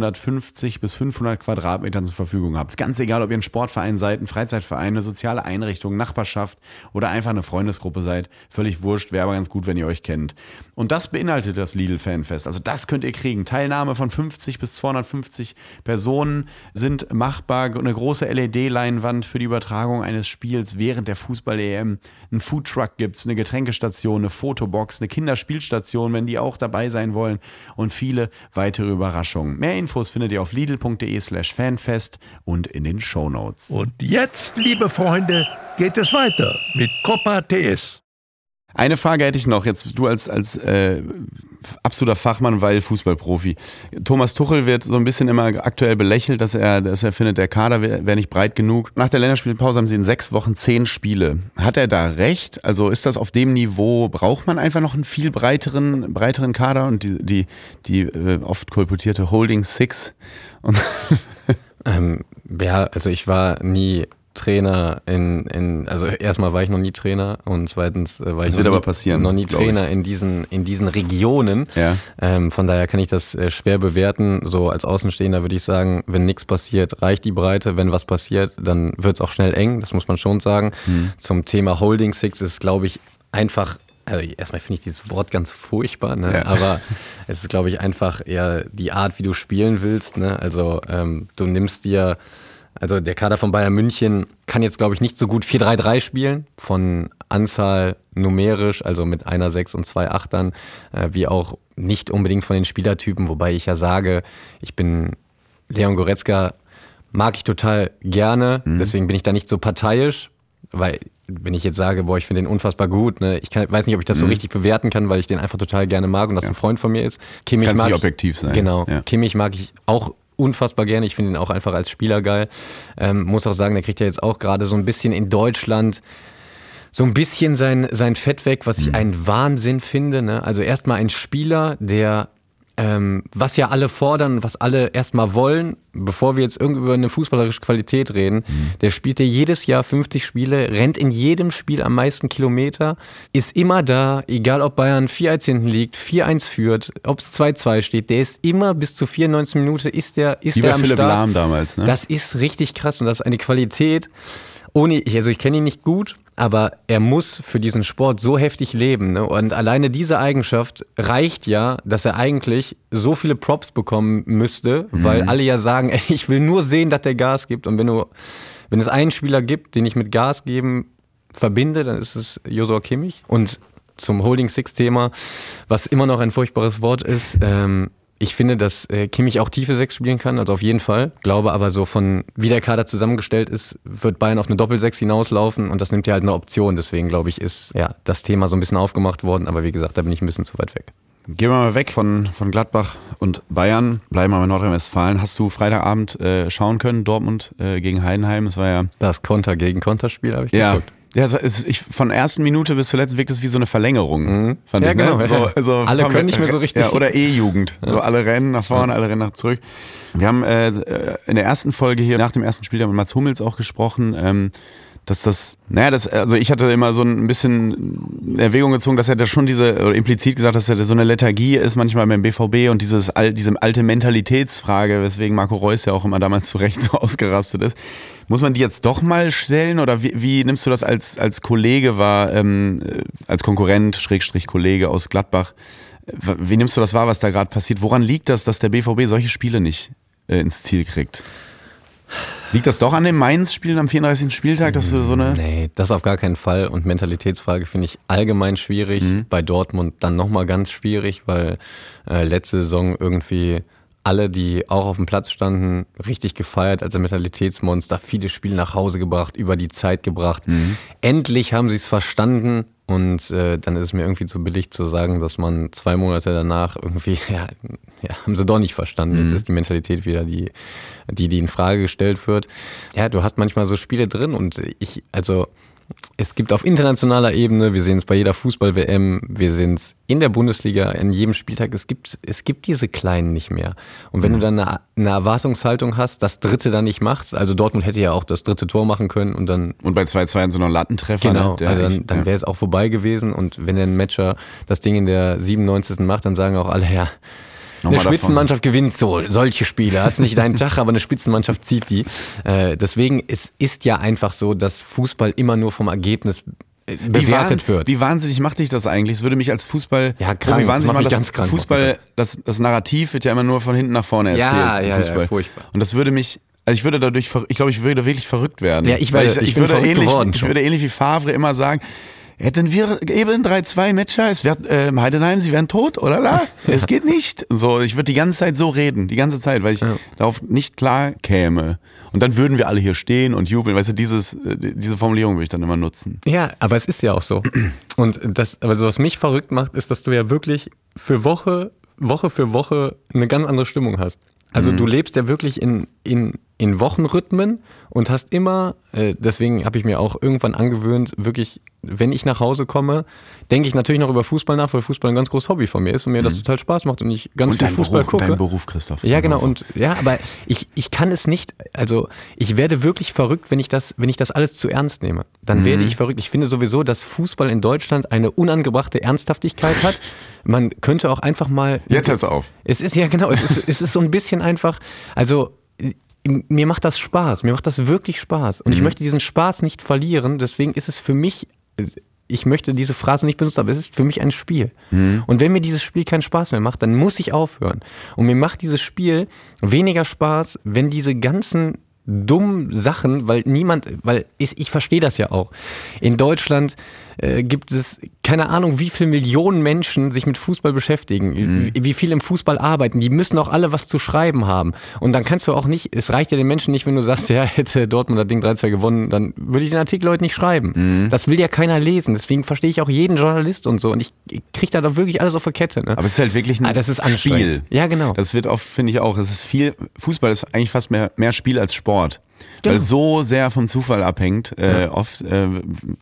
250 bis 500 Quadratmetern zur Verfügung habt. Ganz egal, ob ihr ein Sportverein seid, ein Freizeitverein, eine soziale Einrichtung, Nachbarschaft oder einfach eine Freundesgruppe seid. Völlig wurscht, wäre aber ganz gut, wenn ihr euch kennt. Und das beinhaltet das Lidl Fanfest. Also das könnt ihr kriegen. Teilnahme von 50 bis 250 Personen sind machbar. Eine große LED-Leinwand für die Übertragung eines Spiels während der Fußball-EM. Ein Foodtruck gibt's, eine Getränkestation, eine Fotobox, eine Kinderspielstation, wenn die auch dabei sein wollen und viele weitere Überraschungen. Mehr Infos findet ihr auf lidl.de/fanfest und in den Shownotes. Und jetzt, liebe Freunde, geht es weiter mit Copa TS. Eine Frage hätte ich noch, jetzt du als absoluter Fachmann, weil Fußballprofi. Thomas Tuchel wird so ein bisschen immer aktuell belächelt, dass er findet, der Kader wäre nicht breit genug. Nach der Länderspielpause haben sie in 6 Wochen 10 Spiele. Hat er da recht? Also ist das auf dem Niveau, braucht man einfach noch einen viel breiteren Kader und die oft kolportierte Holding Six? Und ja, also ich war nie Trainer also erstmal war ich noch nie Trainer und zweitens war ich noch nie Trainer in diesen Regionen. Ja. Von daher kann ich das schwer bewerten. So als Außenstehender würde ich sagen, wenn nichts passiert, reicht die Breite. Wenn was passiert, dann wird es auch schnell eng. Das muss man schon sagen. Zum Thema Holding Six ist, glaube ich, einfach. Also erstmal finde ich dieses Wort ganz furchtbar, ne? Ja. Aber es ist, glaube ich, einfach eher die Art, wie du spielen willst. Ne? Also du nimmst dir. Also der Kader von Bayern München kann jetzt, glaube ich, nicht so gut 4-3-3 spielen, von Anzahl numerisch, also mit einer 6 und 2 Achtern, wie auch nicht unbedingt von den Spielertypen, wobei ich ja sage, Leon Goretzka mag ich total gerne, deswegen bin ich da nicht so parteiisch, weil wenn ich jetzt sage, ich finde den unfassbar gut, ne, weiß nicht, ob ich das so richtig bewerten kann, weil ich den einfach total gerne mag und das ein Freund von mir ist. Kimmich Kannst nicht objektiv sein. Genau, ja. Kimmich mag ich auch unfassbar gerne. Ich finde ihn auch einfach als Spieler geil. Muss auch sagen, der kriegt ja jetzt auch gerade so ein bisschen in Deutschland so ein bisschen sein Fett weg, was ich einen Wahnsinn finde. Ne? Also erstmal ein Spieler, der was ja alle fordern, was alle erstmal wollen, bevor wir jetzt irgendwie über eine fußballerische Qualität reden, der spielt ja jedes Jahr 50 Spiele, rennt in jedem Spiel am meisten Kilometer, ist immer da, egal ob Bayern 4-1 hinten liegt, 4-1 führt, ob es 2-2 steht, der ist immer bis zu 94 Minuten ist der am Start. Philipp Lahm damals, ne? Das ist richtig krass und das ist eine Qualität, ich kenne ihn nicht gut, aber er muss für diesen Sport so heftig leben. Ne? Und alleine diese Eigenschaft reicht ja, dass er eigentlich so viele Props bekommen müsste, weil alle ja sagen, ey, ich will nur sehen, dass der Gas gibt. Und wenn es einen Spieler gibt, den ich mit Gas geben verbinde, dann ist es Joshua Kimmich. Und zum Holding Six-Thema, was immer noch ein furchtbares Wort ist, ich finde, dass Kimmich auch tiefe 6 spielen kann, also auf jeden Fall. Glaube aber so von, wie der Kader zusammengestellt ist, wird Bayern auf eine Doppel-6 hinauslaufen und das nimmt ja halt eine Option. Deswegen glaube ich, ist ja das Thema so ein bisschen aufgemacht worden, aber wie gesagt, da bin ich ein bisschen zu weit weg. Gehen wir mal weg von Gladbach und Bayern, bleiben wir bei Nordrhein-Westfalen. Hast du Freitagabend schauen können, Dortmund gegen Heidenheim? Es war ja das Konter gegen Konterspiel habe ich geguckt. Ja, von der ersten Minute bis zuletzt wirkt es wie so eine Verlängerung, fand ich. Genau, ne? So alle können nicht mehr so richtig. Ja, oder E-Jugend. So alle rennen nach vorne, alle rennen nach zurück. Wir haben in der ersten Folge hier, nach dem ersten Spiel, mit Mats Hummels auch gesprochen, also ich hatte immer so ein bisschen in Erwägung gezogen, dass er da schon oder implizit gesagt, dass er so eine Lethargie ist manchmal beim BVB und diese alte Mentalitätsfrage, weswegen Marco Reus ja auch immer damals zu Recht so ausgerastet ist. Muss man die jetzt doch mal stellen oder wie nimmst du das als Kollege wahr, als Konkurrent, Kollege aus Gladbach, wie nimmst du das wahr, was da gerade passiert? Woran liegt das, dass der BVB solche Spiele nicht ins Ziel kriegt? Liegt das doch an dem Mainz-Spielen am 34. Spieltag, dass du so eine... Nee, das auf gar keinen Fall. Und Mentalitätsfrage finde ich allgemein schwierig. Bei Dortmund dann nochmal ganz schwierig, weil letzte Saison irgendwie alle, die auch auf dem Platz standen, richtig gefeiert als ein Mentalitätsmonster, viele Spiele nach Hause gebracht, über die Zeit gebracht. Endlich haben sie es verstanden. Und dann ist es mir irgendwie zu billig zu sagen, dass man 2 Monate danach irgendwie, haben sie doch nicht verstanden. Jetzt ist die Mentalität wieder die in Frage gestellt wird. Ja, du hast manchmal so Spiele drin und es gibt auf internationaler Ebene, wir sehen es bei jeder Fußball-WM, wir sehen es in der Bundesliga, an jedem Spieltag, es gibt diese Kleinen nicht mehr. Und wenn du dann eine Erwartungshaltung hast, das Dritte dann nicht macht, also Dortmund hätte ja auch das 3. Tor machen können und dann... Und bei 2-2 so noch Lattentreffer. Genau, also dann wäre es auch vorbei gewesen und wenn der Matcher das Ding in der 97. macht, dann sagen auch alle, ja... Eine Spitzenmannschaft gewinnt solche Spiele. Hast nicht deinen Tag, aber eine Spitzenmannschaft zieht die. Deswegen, es ist ja einfach so, dass Fußball immer nur vom Ergebnis bewertet wird. Wie wahnsinnig macht dich das eigentlich? Es würde mich als Fußball... Ja, krank. Wie wahnsinnig macht ganz krank. Fußball, das Narrativ wird ja immer nur von hinten nach vorne erzählt. Ja, furchtbar. Und das würde mich... Also ich würde wirklich verrückt werden. Ja, ich würde ähnlich wie Favre immer sagen... Hätten wir eben 3-2 Matcher, es wäre Heidenheim, sie wären tot, oder la? Es geht nicht. So, ich würde die ganze Zeit so reden, die ganze Zeit, weil ich darauf nicht klar käme. Und dann würden wir alle hier stehen und jubeln. Weißt du, diese Formulierung würde ich dann immer nutzen. Ja, aber es ist ja auch so. Und was mich verrückt macht, ist, dass du ja wirklich für Woche für Woche eine ganz andere Stimmung hast. Also du lebst ja wirklich in Wochenrhythmen und hast immer, deswegen habe ich mir auch irgendwann angewöhnt, wirklich, wenn ich nach Hause komme, denke ich natürlich noch über Fußball nach, weil Fußball ein ganz großes Hobby von mir ist und mir das total Spaß macht und ich ganz viel Fußball gucke. Dein Beruf, Christoph. Ja, genau. Aber ich kann es nicht, also ich werde wirklich verrückt, wenn ich das alles zu ernst nehme. Dann werde ich verrückt. Ich finde sowieso, dass Fußball in Deutschland eine unangebrachte Ernsthaftigkeit hat. Man könnte auch einfach mal... Jetzt hört's auf. Es ist so ein bisschen einfach, also... Mir macht das Spaß, mir macht das wirklich Spaß und ich möchte diesen Spaß nicht verlieren, deswegen ist es für mich, ich möchte diese Phrase nicht benutzen, aber es ist für mich ein Spiel. Und wenn mir dieses Spiel keinen Spaß mehr macht, dann muss ich aufhören. Und mir macht dieses Spiel weniger Spaß, wenn diese ganzen dummen Sachen, weil ich verstehe das ja auch. In Deutschland gibt es keine Ahnung, wie viele Millionen Menschen sich mit Fußball beschäftigen, wie viel im Fußball arbeiten. Die müssen auch alle was zu schreiben haben. Und dann kannst du auch nicht, es reicht ja den Menschen nicht, wenn du sagst, ja, hätte Dortmund das Ding 3-2 gewonnen, dann würde ich den Artikel heute nicht schreiben. Das will ja keiner lesen. Deswegen verstehe ich auch jeden Journalist und so. Und ich kriege da doch wirklich alles auf der Kette. Ne? Aber es ist halt wirklich ein das ist Spiel. Ja, genau. Das wird oft, finde ich auch, Fußball ist eigentlich fast mehr Spiel als Sport. Genau. Weil es so sehr vom Zufall abhängt. Oft können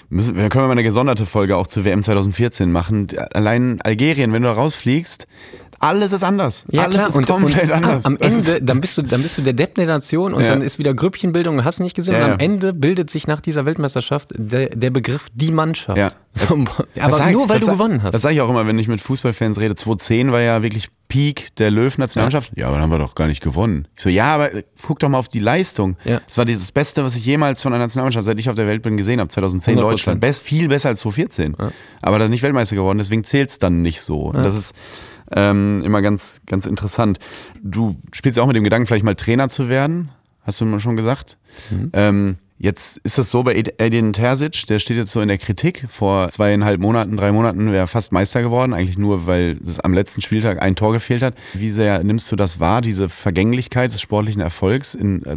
wir mal eine gesonderte Folge auch zur WM 2014 machen. Allein Algerien, wenn du da rausfliegst, Alles ist anders. Ja, alles klar. ist komplett anders. Am Ende, dann bist du der Depp der Nation und dann ist wieder Grüppchenbildung, hast du nicht gesehen. Und am Ende bildet sich nach dieser Weltmeisterschaft der Begriff die Mannschaft. Ja. Aber nur, weil du gewonnen hast. Das sage ich auch immer, wenn ich mit Fußballfans rede. 2010 war ja wirklich Peak der Löw-Nationalmannschaft. Ja, aber dann haben wir doch gar nicht gewonnen. Ich so, ja, aber guck doch mal auf die Leistung. Ja. Das war dieses Beste, was ich jemals von einer Nationalmannschaft, seit ich auf der Welt bin, gesehen habe. 2010 100%. Deutschland. Viel besser als 2014. Ja. Aber da nicht Weltmeister geworden, deswegen zählt es dann nicht so. Ja. Das ist immer ganz, ganz interessant. Du spielst ja auch mit dem Gedanken, vielleicht mal Trainer zu werden. Hast du mal schon gesagt. Jetzt ist das so bei Edin Terzic, der steht jetzt so in der Kritik. Vor 3 Monaten wäre er fast Meister geworden, eigentlich nur, weil es am letzten Spieltag ein Tor gefehlt hat. Wie sehr nimmst du das wahr, diese Vergänglichkeit des sportlichen Erfolgs?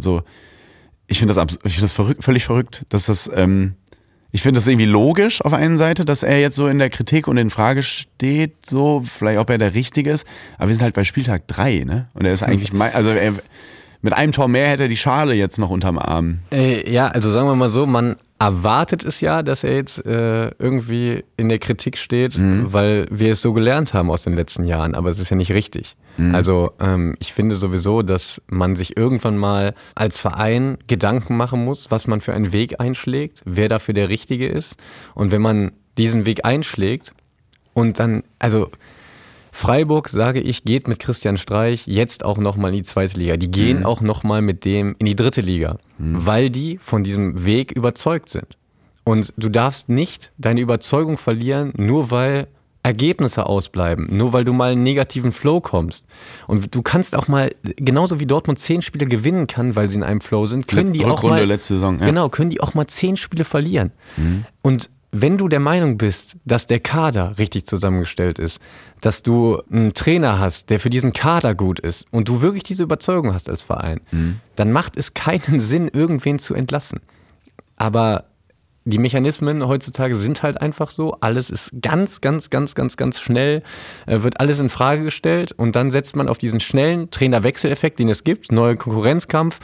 Ich finde das völlig verrückt, dass das, ich finde das irgendwie logisch auf einer Seite, dass er jetzt so in der Kritik und in Frage steht, so, vielleicht ob er der Richtige ist, aber wir sind halt bei Spieltag 3, ne? Und er ist eigentlich, mit einem Tor mehr hätte er die Schale jetzt noch unterm Arm. Ja, also sagen wir mal so, man erwartet es ja, dass er jetzt irgendwie in der Kritik steht, weil wir es so gelernt haben aus den letzten Jahren, aber es ist ja nicht richtig. Also ich finde sowieso, dass man sich irgendwann mal als Verein Gedanken machen muss, was man für einen Weg einschlägt, wer dafür der Richtige ist. Und wenn man diesen Weg einschlägt und dann, also Freiburg, sage ich, geht mit Christian Streich jetzt auch nochmal in die 2. Liga. Die gehen auch nochmal mit dem in die 3. Liga, weil die von diesem Weg überzeugt sind. Und du darfst nicht deine Überzeugung verlieren, nur weil Ergebnisse ausbleiben, nur weil du mal einen negativen Flow kommst. Und du kannst auch mal, genauso wie Dortmund 10 Spiele gewinnen kann, weil sie in einem Flow sind, können die auch mal, letzte Saison, ja. Genau, können die auch mal 10 Spiele verlieren. Und wenn du der Meinung bist, dass der Kader richtig zusammengestellt ist, dass du einen Trainer hast, der für diesen Kader gut ist und du wirklich diese Überzeugung hast als Verein, dann macht es keinen Sinn, irgendwen zu entlassen. Aber die Mechanismen heutzutage sind halt einfach so. Alles ist ganz, ganz, ganz, ganz, ganz schnell, wird alles in Frage gestellt und dann setzt man auf diesen schnellen Trainerwechseleffekt, den es gibt, neuer Konkurrenzkampf,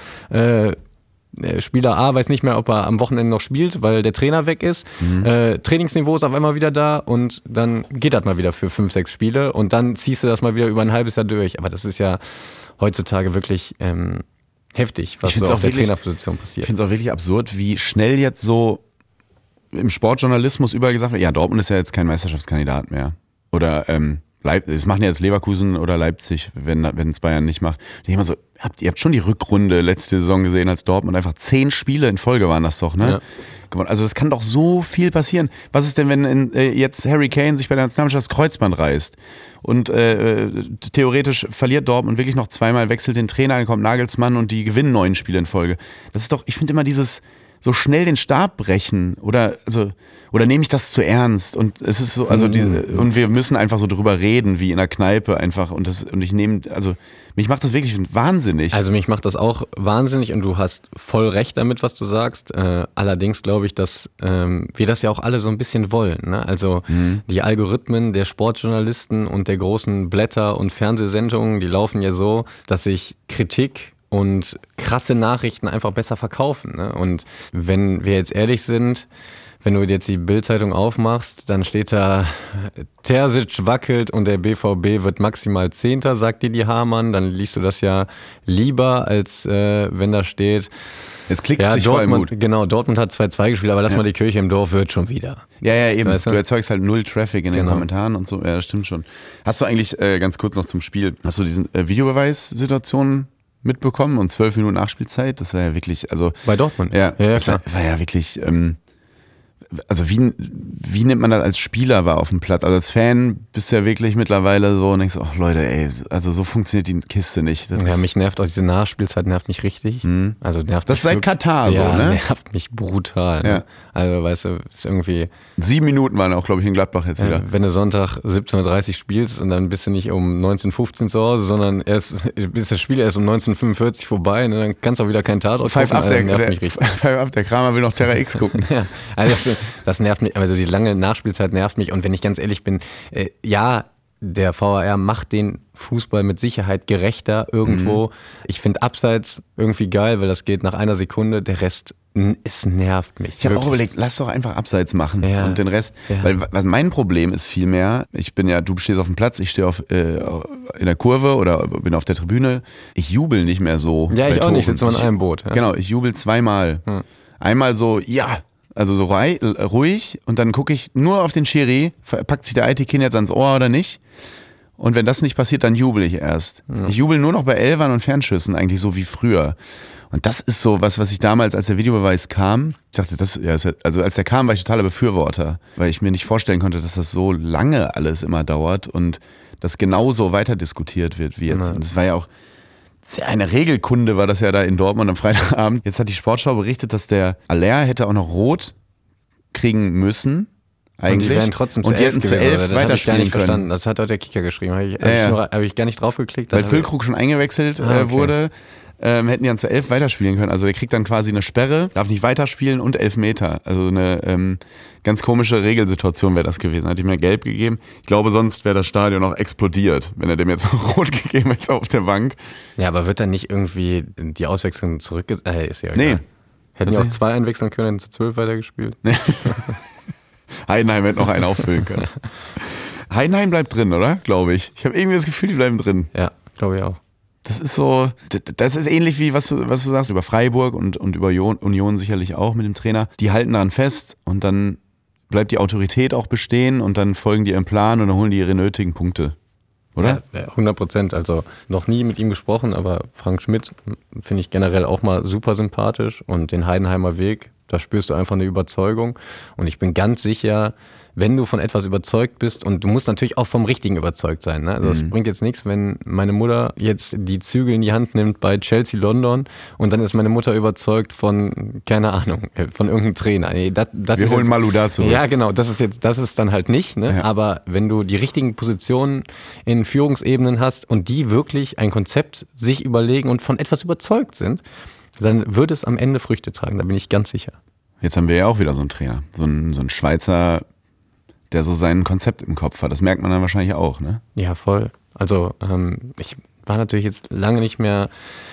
Spieler A weiß nicht mehr, ob er am Wochenende noch spielt, weil der Trainer weg ist. Trainingsniveau ist auf einmal wieder da und dann geht das mal wieder für 5, 6 Spiele und dann ziehst du das mal wieder über ein halbes Jahr durch. Aber das ist ja heutzutage wirklich heftig, was so auf der Trainerposition passiert. Ich finde es auch wirklich absurd, wie schnell jetzt so im Sportjournalismus überall gesagt wird, ja, Dortmund ist ja jetzt kein Meisterschaftskandidat mehr. Oder es machen ja jetzt Leverkusen oder Leipzig, wenn es Bayern nicht macht. Ich immer so, ihr habt schon die Rückrunde letzte Saison gesehen als Dortmund, einfach 10 Spiele in Folge waren das doch, ne? Ja. Also das kann doch so viel passieren. Was ist denn, wenn jetzt Harry Kane sich bei der Nationalmannschaft das Kreuzband reißt und theoretisch verliert Dortmund wirklich noch 2-mal, wechselt den Trainer, dann kommt Nagelsmann und die gewinnen 9 Spiele in Folge. Das ist doch, ich finde immer dieses so schnell den Stab brechen oder nehme ich das zu ernst und es ist so, und wir müssen einfach so drüber reden wie in der Kneipe einfach und mich macht das wirklich wahnsinnig. Also mich macht das auch wahnsinnig und du hast voll recht damit, was du sagst. Allerdings glaube ich, dass wir das ja auch alle so ein bisschen wollen, ne? Also die Algorithmen der Sportjournalisten und der großen Blätter und Fernsehsendungen, die laufen ja so, dass sich Kritik und krasse Nachrichten einfach besser verkaufen, ne? Und wenn wir jetzt ehrlich sind, wenn du jetzt die Bild-Zeitung aufmachst, dann steht da, Terzic wackelt und der BVB wird maximal 10., sagt dir die Hamann. Dann liest du das ja lieber, als wenn da steht. Es klickt sich vor allem gut. Genau, Dortmund hat 2-2 gespielt, aber lass mal die Kirche im Dorf, wird schon wieder. Ja, eben. Weißt du erzeugst halt null Traffic in den Kommentaren und so. Ja, das stimmt schon. Hast du eigentlich, ganz kurz noch zum Spiel, hast du diesen Videobeweis-Situationen mitbekommen und 12 Minuten Nachspielzeit? Das war ja wirklich, also... Bei Dortmund? Ja, das war ja wirklich... Also wie nimmt man das als Spieler wahr auf dem Platz? Also als Fan bist du ja wirklich mittlerweile so und denkst, ach Leute, ey, also so funktioniert die Kiste nicht. Ja, mich nervt auch diese Nachspielzeit, nervt mich richtig. Also nervt das ist seit Katar so, ne? Nervt mich brutal. Ja. Ne? Also weißt du, ist irgendwie... 7 Minuten waren auch, glaube ich, in Gladbach jetzt wieder. Wenn du Sonntag 17:30 Uhr spielst und dann bist du nicht um 19:15 zu Hause, sondern ist das Spiel erst um 19:45 vorbei, ne? Dann kannst du auch wieder keinen Tatort gucken. Nervt mich richtig. Pfeif ab, der Kramer will noch Terra X gucken. Ja, also das nervt mich, also die lange Nachspielzeit nervt mich und wenn ich ganz ehrlich bin, ja, der VAR macht den Fußball mit Sicherheit gerechter irgendwo. Ich finde Abseits irgendwie geil, weil das geht nach einer Sekunde. Der Rest, es nervt mich. Ich habe auch überlegt, lass doch einfach Abseits machen und den Rest, Ja. weil was mein Problem ist vielmehr, du stehst auf dem Platz, ich stehe in der Kurve oder bin auf der Tribüne, ich jubel nicht mehr so. Ja, bei ich auch nicht, Toren. sitze mal in einem Boot. Ja. Genau, ich jubel zweimal. Einmal so, ja, also so ruhig und dann gucke ich nur auf den Schiri, packt sich der Aitekin jetzt ans Ohr oder nicht. Und wenn das nicht passiert, dann jubel ich erst. Ja. Ich jubel nur noch bei Elfern und Fernschüssen, eigentlich so wie früher. Und das ist so was ich damals, als der Videobeweis kam, ich dachte, also als der kam, war ich totaler Befürworter, weil ich mir nicht vorstellen konnte, dass das so lange alles immer dauert und das genauso weiter diskutiert wird wie jetzt. Ja. Und das war ja auch sehr eine Regelkunde, war das ja da in Dortmund am Freitagabend. Jetzt hat die Sportschau berichtet, dass der Aller hätte auch noch rot kriegen müssen. Eigentlich. Und die wären trotzdem zu 11 gewesen. Das habe ich gar nicht verstanden. Das hat auch der Kicker geschrieben. Habe ich gar nicht draufgeklickt. Weil Füllkrug schon eingewechselt wurde, hätten die dann zu 11 weiterspielen können. Also der kriegt dann quasi eine Sperre, darf nicht weiterspielen und 11 Meter. Also eine ganz komische Regelsituation wäre das gewesen. Hat ihm ja gelb gegeben. Ich glaube, sonst wäre das Stadion auch explodiert, wenn er dem jetzt rot gegeben hätte auf der Bank. Ja, aber wird dann nicht irgendwie die Auswechslung ist ja egal. Nee. Hätten die auch 2 einwechseln können, hätten zu 12 weitergespielt. Heidenheim hätte noch einen auffüllen können. Heidenheim bleibt drin, oder? Glaube ich. Ich habe irgendwie das Gefühl, die bleiben drin. Ja, glaube ich auch. Das ist so, das ist ähnlich wie was du sagst über Freiburg und über Union sicherlich auch mit dem Trainer. Die halten daran fest und dann bleibt die Autorität auch bestehen und dann folgen die ihrem Plan und dann holen die ihre nötigen Punkte. Oder? Ja, 100%. Also noch nie mit ihm gesprochen, aber Frank Schmidt finde ich generell auch mal super sympathisch und den Heidenheimer Weg, da spürst du einfach eine Überzeugung und ich bin ganz sicher, wenn du von etwas überzeugt bist und du musst natürlich auch vom Richtigen überzeugt sein. Ne? Also es bringt jetzt nichts, wenn meine Mutter jetzt die Zügel in die Hand nimmt bei Chelsea London und dann ist meine Mutter überzeugt von, keine Ahnung, von irgendeinem Trainer. Wir holen Malu dazu. Ja, genau, das ist dann halt nicht. Ne? Ja. Aber wenn du die richtigen Positionen in Führungsebenen hast und die wirklich ein Konzept sich überlegen und von etwas überzeugt sind, dann wird es am Ende Früchte tragen, da bin ich ganz sicher. Jetzt haben wir ja auch wieder so einen Trainer, so einen Schweizer, der so sein Konzept im Kopf hat. Das merkt man dann wahrscheinlich auch, ne? Ja, voll. Also ich war natürlich jetzt lange nicht mehr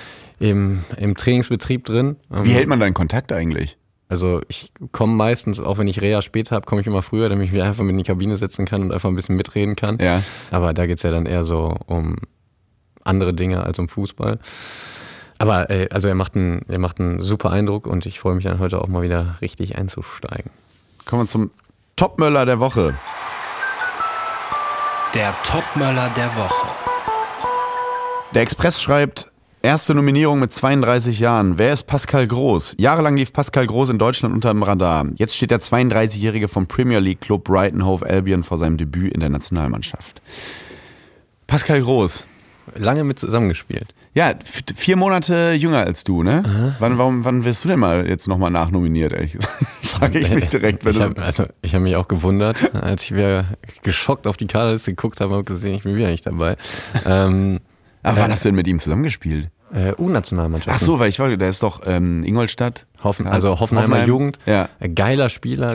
im Trainingsbetrieb drin. Wie hält man da in Kontakt eigentlich? Also ich komme meistens, auch wenn ich Reha später habe, komme ich immer früher, damit ich mich einfach mit in die Kabine setzen kann und einfach ein bisschen mitreden kann. Ja. Aber da geht's ja dann eher so um andere Dinge als um Fußball. Aber also er macht einen super Eindruck und ich freue mich dann heute auch mal wieder richtig einzusteigen. Kommen wir zum Topmöller der Woche. Der Topmöller der Woche. Der Express schreibt, erste Nominierung mit 32 Jahren. Wer ist Pascal Groß? Jahrelang lief Pascal Groß in Deutschland unter dem Radar. Jetzt steht der 32-Jährige vom Premier League Club Brighton Hove Albion vor seinem Debüt in der Nationalmannschaft. Pascal Groß. Lange mit zusammengespielt. Ja, 4 Monate jünger als du, ne? Wann wirst du denn mal jetzt nochmal nachnominiert, ehrlich gesagt? Frage ich mich direkt. Ich habe mich auch gewundert, als ich wieder geschockt auf die Kaderliste geguckt habe und gesehen, ich bin wieder nicht dabei. Aber wann hast du denn mit ihm zusammengespielt? U-Nationalmannschaft. Ach so, weil ich war, der ist doch Ingolstadt. Hoffenheimer Jugend. Ja. Geiler Spieler.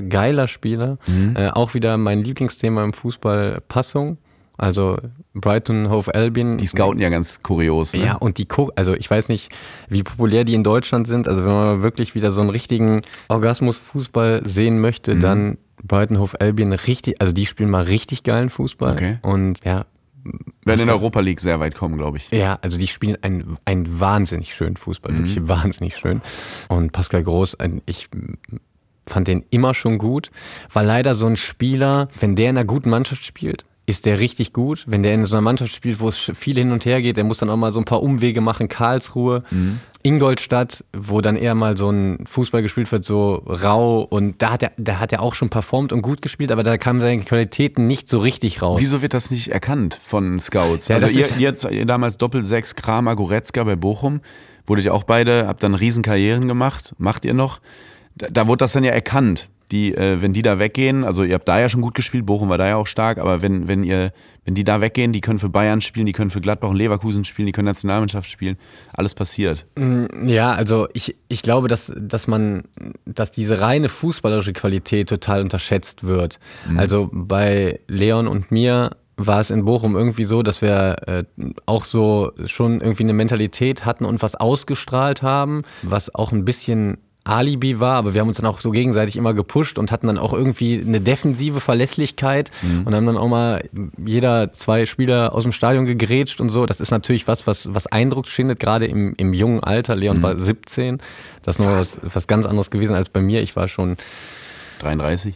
Auch wieder mein Lieblingsthema im Fußball, Passung. Also Brighton Hove Albion. Die scouten ja ganz kurios. Ne? Ja, und also ich weiß nicht, wie populär die in Deutschland sind. Also wenn man wirklich wieder so einen richtigen Orgasmus-Fußball sehen möchte, dann Brighton Hove Albion richtig, also die spielen mal richtig geilen Fußball. Okay. Und ja. Werden in der Europa League sehr weit kommen, glaube ich. Ja, also die spielen einen wahnsinnig schönen Fußball, wirklich wahnsinnig schön. Und Pascal Groß, ich fand den immer schon gut, war leider so ein Spieler, wenn der in einer guten Mannschaft spielt, ist der richtig gut. Wenn der in so einer Mannschaft spielt, wo es viel hin und her geht, der muss dann auch mal so ein paar Umwege machen. Karlsruhe, Ingolstadt, wo dann eher mal so ein Fußball gespielt wird, so rau. Und da hat er auch schon performt und gut gespielt, aber da kamen seine Qualitäten nicht so richtig raus. Wieso wird das nicht erkannt von Scouts? Ja, also ihr damals Doppel-6 Kramer, Goretzka bei Bochum, wurdet ihr auch beide, habt dann Riesenkarrieren gemacht, macht ihr noch. Da wurde das dann ja erkannt. Wenn die da weggehen, also ihr habt da ja schon gut gespielt, Bochum war da ja auch stark, aber wenn die da weggehen, die können für Bayern spielen, die können für Gladbach und Leverkusen spielen, die können Nationalmannschaft spielen, alles passiert. Ja, also ich glaube, dass diese reine fußballerische Qualität total unterschätzt wird. Also bei Leon und mir war es in Bochum irgendwie so, dass wir auch so schon irgendwie eine Mentalität hatten und was ausgestrahlt haben, was auch ein bisschen Alibi war, aber wir haben uns dann auch so gegenseitig immer gepusht und hatten dann auch irgendwie eine defensive Verlässlichkeit und haben dann auch mal jeder 2 Spieler aus dem Stadion gegrätscht und so. Das ist natürlich was Eindruck schindet, gerade im jungen Alter. Leon war 17, das ist noch was ganz anderes gewesen als bei mir. Ich war schon 33?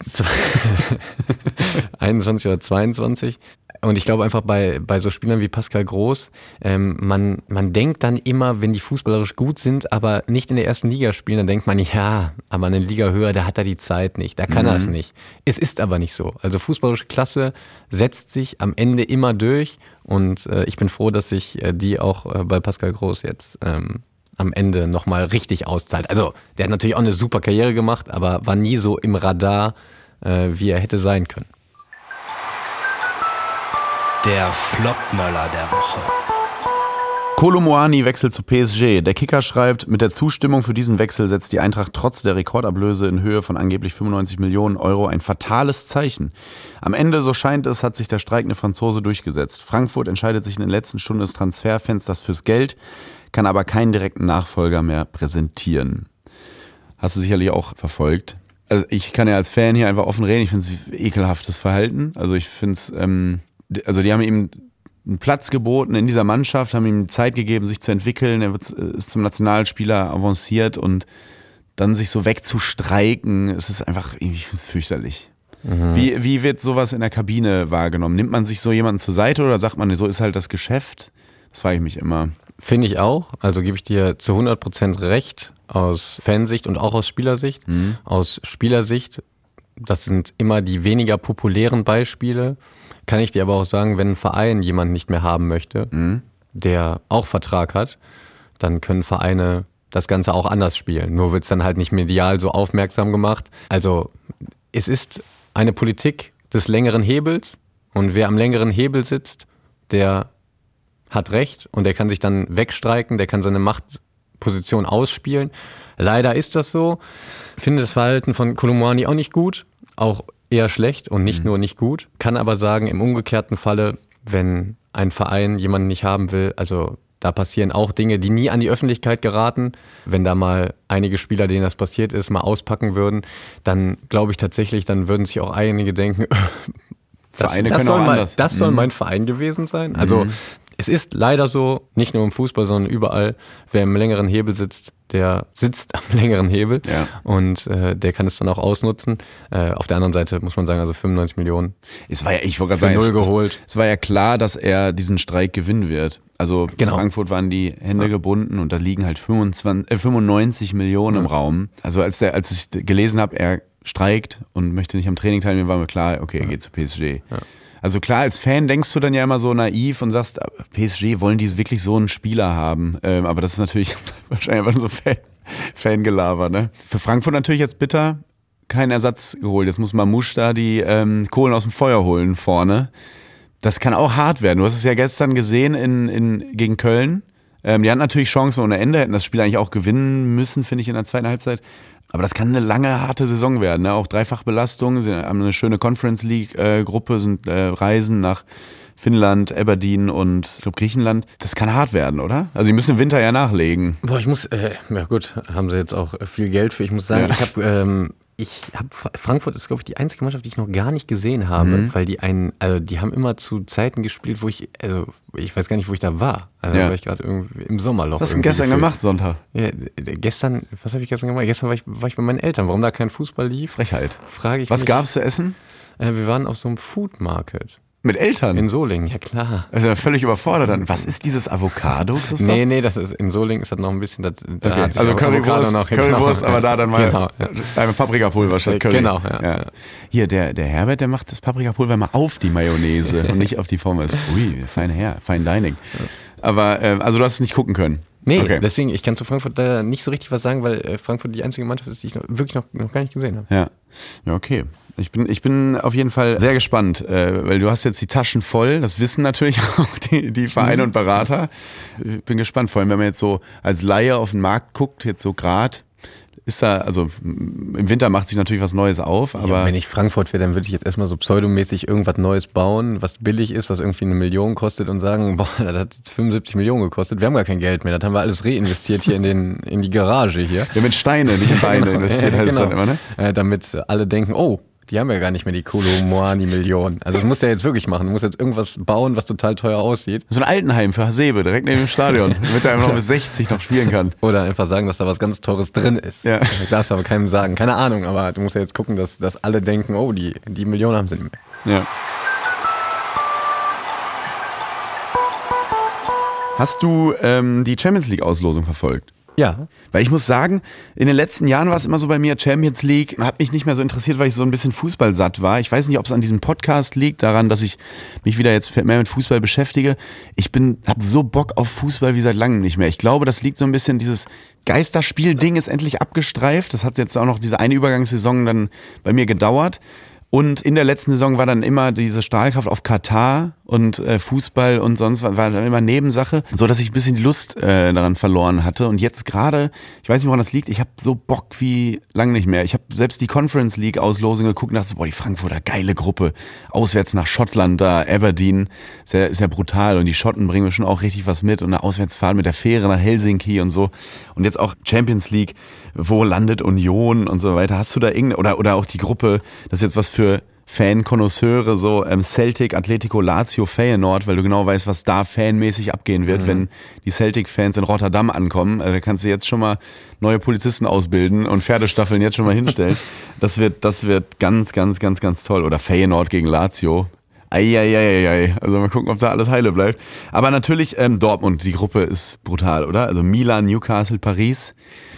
21 oder 22. Und ich glaube einfach bei so Spielern wie Pascal Groß, man denkt dann immer, wenn die fußballerisch gut sind, aber nicht in der ersten Liga spielen, dann denkt man, ja, aber eine Liga höher, da hat er die Zeit nicht, da kann er es nicht. Es ist aber nicht so. Also fußballerische Klasse setzt sich am Ende immer durch und ich bin froh, dass sich die auch bei Pascal Groß jetzt am Ende nochmal richtig auszahlt. Also der hat natürlich auch eine super Karriere gemacht, aber war nie so im Radar, wie er hätte sein können. Der Flopmöller der Woche. Kolo Muani wechselt zu PSG. Der Kicker schreibt, mit der Zustimmung für diesen Wechsel setzt die Eintracht trotz der Rekordablöse in Höhe von angeblich 95 Millionen Euro ein fatales Zeichen. Am Ende, so scheint es, hat sich der streikende Franzose durchgesetzt. Frankfurt entscheidet sich in den letzten Stunden des Transferfensters fürs Geld, kann aber keinen direkten Nachfolger mehr präsentieren. Hast du sicherlich auch verfolgt. Also ich kann ja als Fan hier einfach offen reden, ich finde es ekelhaftes Verhalten. Also ich finde es, die haben ihm einen Platz geboten in dieser Mannschaft, haben ihm Zeit gegeben, sich zu entwickeln. Er ist zum Nationalspieler avanciert und dann sich so wegzustreiken, es ist einfach irgendwie fürchterlich. Wie wird sowas in der Kabine wahrgenommen? Nimmt man sich so jemanden zur Seite oder sagt man, so ist halt das Geschäft? Das frage ich mich immer. Finde ich auch, also gebe ich dir zu 100% recht, aus Fansicht und auch aus Spielersicht. Aus Spielersicht, das sind immer die weniger populären Beispiele. Kann ich dir aber auch sagen, wenn ein Verein jemanden nicht mehr haben möchte, der auch Vertrag hat, dann können Vereine das Ganze auch anders spielen. Nur wird es dann halt nicht medial so aufmerksam gemacht. Also es ist eine Politik des längeren Hebels und wer am längeren Hebel sitzt, der hat Recht und der kann sich dann wegstreiken, der kann seine Machtposition ausspielen. Leider ist das so. Ich finde das Verhalten von Kolo Muani auch nicht gut, auch eher schlecht und nicht nur nicht gut. Kann aber sagen, im umgekehrten Falle, wenn ein Verein jemanden nicht haben will, also da passieren auch Dinge, die nie an die Öffentlichkeit geraten. Wenn da mal einige Spieler, denen das passiert ist, mal auspacken würden, dann glaube ich tatsächlich, dann würden sich auch einige denken, das soll mein Verein gewesen sein. Also es ist leider so, nicht nur im Fußball, sondern überall, wer im längeren Hebel sitzt, der sitzt am längeren Hebel und der kann es dann auch ausnutzen. Auf der anderen Seite muss man sagen, also 95 Millionen. Es war ja, ich wollte gerade sagen, geholt. Es war ja klar, dass er diesen Streik gewinnen wird. Also genau. Frankfurt waren die Hände gebunden und da liegen halt 95 Millionen im Raum. Also als ich gelesen habe, er streikt und möchte nicht am Training teilnehmen, war mir klar, okay, er geht zu PSG. Ja. Also klar, als Fan denkst du dann ja immer so naiv und sagst, PSG, wollen die wirklich so einen Spieler haben? Aber das ist natürlich wahrscheinlich einfach so Fangelaber, ne? Für Frankfurt natürlich jetzt bitter, kein Ersatz geholt. Jetzt muss Mamouche da die Kohlen aus dem Feuer holen vorne. Das kann auch hart werden. Du hast es ja gestern gesehen gegen Köln. Die hatten natürlich Chancen ohne Ende, hätten das Spiel eigentlich auch gewinnen müssen, finde ich, in der zweiten Halbzeit. Aber das kann eine lange, harte Saison werden. Ne? Auch Dreifachbelastung, sie haben eine schöne Conference League-Gruppe, sind Reisen nach Finnland, Aberdeen und ich glaube Griechenland. Das kann hart werden, oder? Also die müssen im Winter ja nachlegen. Boah, ich muss, ja gut, haben sie jetzt auch viel Geld für. Ich muss sagen, Frankfurt ist, glaube ich, die einzige Mannschaft, die ich noch gar nicht gesehen habe, weil die die haben immer zu Zeiten gespielt, wo ich weiß gar nicht, wo ich da war. Also war ich gerade irgendwie im Sommerloch. Was hast du gestern gemacht, Sonntag? Ja, was habe ich gestern gemacht? Gestern war ich bei meinen Eltern. Warum da kein Fußball lief? Frechheit. Frage ich Was mich. gab's zu essen? Wir waren auf so einem Food Market. Mit Eltern? In Solingen, ja klar. Also völlig überfordert dann. Was ist dieses Avocado, Christoph? Nee, das ist in Solingen ist das noch ein bisschen. Okay. Also Currywurst, aber da dann mal Paprikapulver statt Curry. Genau, ja. Hier, der Herbert, der macht das Paprikapulver mal auf die Mayonnaise und nicht auf die Pommes. Ui, fein Dining. Aber, also du hast es nicht gucken können. Nee, okay. Deswegen, ich kann zu Frankfurt da nicht so richtig was sagen, weil Frankfurt die einzige Mannschaft ist, die ich wirklich noch gar nicht gesehen habe. Ja, okay. Ich bin auf jeden Fall sehr gespannt, weil du hast jetzt die Taschen voll, das wissen natürlich auch die Vereine und Berater. Ich bin gespannt, vor allem wenn man jetzt so als Laie auf den Markt guckt, jetzt so gerade ist da, also im Winter macht sich natürlich was Neues auf, aber... Ja, wenn ich Frankfurt wäre, dann würde ich jetzt erstmal so pseudomäßig irgendwas Neues bauen, was billig ist, was irgendwie 1 Million kostet und sagen, boah, das hat 75 Millionen gekostet, wir haben gar kein Geld mehr, das haben wir alles reinvestiert hier in die Garage hier. Ja, mit Steine, nicht in Beine investiert heißt genau. es dann immer, ne? Damit alle denken, oh, die haben ja gar nicht mehr die Kolo-Moani-Millionen. Also das muss der jetzt wirklich machen. Du musst jetzt irgendwas bauen, was total teuer aussieht. So ein Altenheim für Hasebe, direkt neben dem Stadion, damit er einfach noch bis 60 noch spielen kann. Oder einfach sagen, dass da was ganz Teures drin ist. Ja. Das darfst du aber keinem sagen. Keine Ahnung, aber du musst ja jetzt gucken, dass alle denken, oh, die Millionen haben sie nicht mehr. Ja. Hast du die Champions League-Auslosung verfolgt? Ja. Weil ich muss sagen, in den letzten Jahren war es immer so bei mir, Champions League hat mich nicht mehr so interessiert, weil ich so ein bisschen Fußballsatt war. Ich weiß nicht, ob es an diesem Podcast liegt, daran, dass ich mich wieder jetzt mehr mit Fußball beschäftige. Ich habe so Bock auf Fußball wie seit langem nicht mehr. Ich glaube, das liegt so ein bisschen, dieses Geisterspiel-Ding ist endlich abgestreift. Das hat jetzt auch noch diese eine Übergangssaison dann bei mir gedauert. Und in der letzten Saison war dann immer diese Strahlkraft auf Katar und Fußball und sonst war dann immer Nebensache, so dass ich ein bisschen die Lust daran verloren hatte. Und jetzt gerade, ich weiß nicht, woran das liegt, ich habe so Bock wie lange nicht mehr. Ich habe selbst die Conference League Auslosung geguckt und dachte so, boah, die Frankfurter, geile Gruppe, auswärts nach Schottland, da Aberdeen, ist ja brutal. Und die Schotten bringen mir schon auch richtig was mit und eine Auswärtsfahrt mit der Fähre nach Helsinki und so. Und jetzt auch Champions League, wo landet Union und so weiter. Hast du da irgendeine, oder auch die Gruppe, das ist jetzt was für Fan-Konnoisseure, so Celtic, Atletico, Lazio, Feyenoord, weil du genau weißt, was da fanmäßig abgehen wird, wenn die Celtic-Fans in Rotterdam ankommen. Also da kannst du jetzt schon mal neue Polizisten ausbilden und Pferdestaffeln jetzt schon mal hinstellen. Das wird ganz, ganz, ganz, ganz toll. Oder Feyenoord gegen Lazio. Eieieiei. Also mal gucken, ob da alles heile bleibt. Aber natürlich Dortmund, die Gruppe ist brutal, oder? Also Milan, Newcastle, Paris,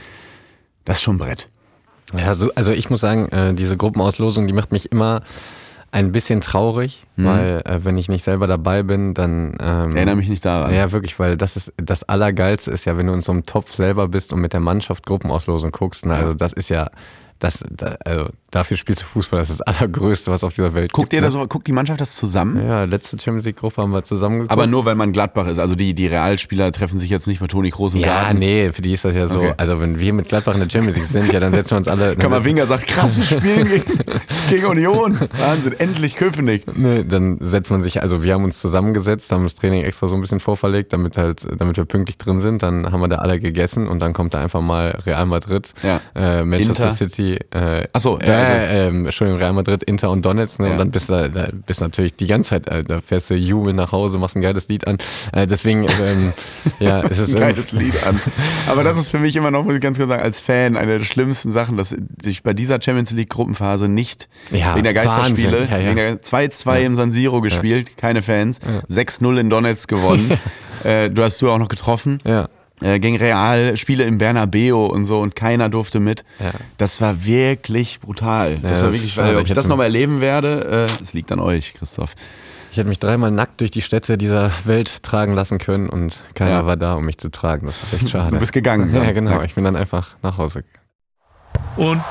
das ist schon ein Brett. Ja, also ich muss sagen, diese Gruppenauslosung, die macht mich immer ein bisschen traurig, weil wenn ich nicht selber dabei bin, dann... Erinnere mich nicht daran. Ja, wirklich, weil das Allergeilste ist ja, wenn du in so einem Topf selber bist und mit der Mannschaft Gruppenauslosung guckst. Na, also das ist ja... Also dafür spielst du Fußball, das ist das Allergrößte, was auf dieser Welt guckt gibt. Guckt die Mannschaft das zusammen? Ja, letzte Champions League Gruppe haben wir zusammen geguckt. Aber nur, weil man Gladbach ist. Also die Realspieler treffen sich jetzt nicht bei Toni Kroos im Garten. Ja, nee, für die ist das ja so. Okay. Also wenn wir mit Gladbach in der Champions League sind, ja, dann setzen wir uns alle... Kammerwinger sagt, krass, wir spielen gegen Union. Wahnsinn, endlich Köpenick. Nee, dann setzt man sich, also wir haben uns zusammengesetzt, haben das Training extra so ein bisschen vorverlegt, damit wir pünktlich drin sind. Dann haben wir da alle gegessen und dann kommt da einfach mal Real Madrid, Manchester Inter. City, Entschuldigung, Real Madrid, Inter und Donetsk, ne? Ja. Und dann bist du natürlich die ganze Zeit, da fährst du jubeln nach Hause, machst ein geiles Lied an. Deswegen, ja, es ist ein geiles Lied an. Aber das ist für mich immer noch, muss ich ganz kurz sagen, als Fan eine der schlimmsten Sachen, dass ich bei dieser Champions League Gruppenphase nicht wegen der Geisterspiele, wegen der 2-2 im San Siro gespielt, keine Fans, 6-0 in Donetsk gewonnen. Du hast auch noch getroffen. Ja. Gegen Real, Spiele im Bernabeu und so und keiner durfte mit. Ja. Das war wirklich brutal. Das war wirklich, weil, ob ich das nochmal erleben werde, es liegt an euch, Christoph. Ich hätte mich 3-mal nackt durch die Städte dieser Welt tragen lassen können und keiner war da, um mich zu tragen. Das ist echt schade. Du bist gegangen. Ja, genau. Ich bin dann einfach nach Hause gegangen. Und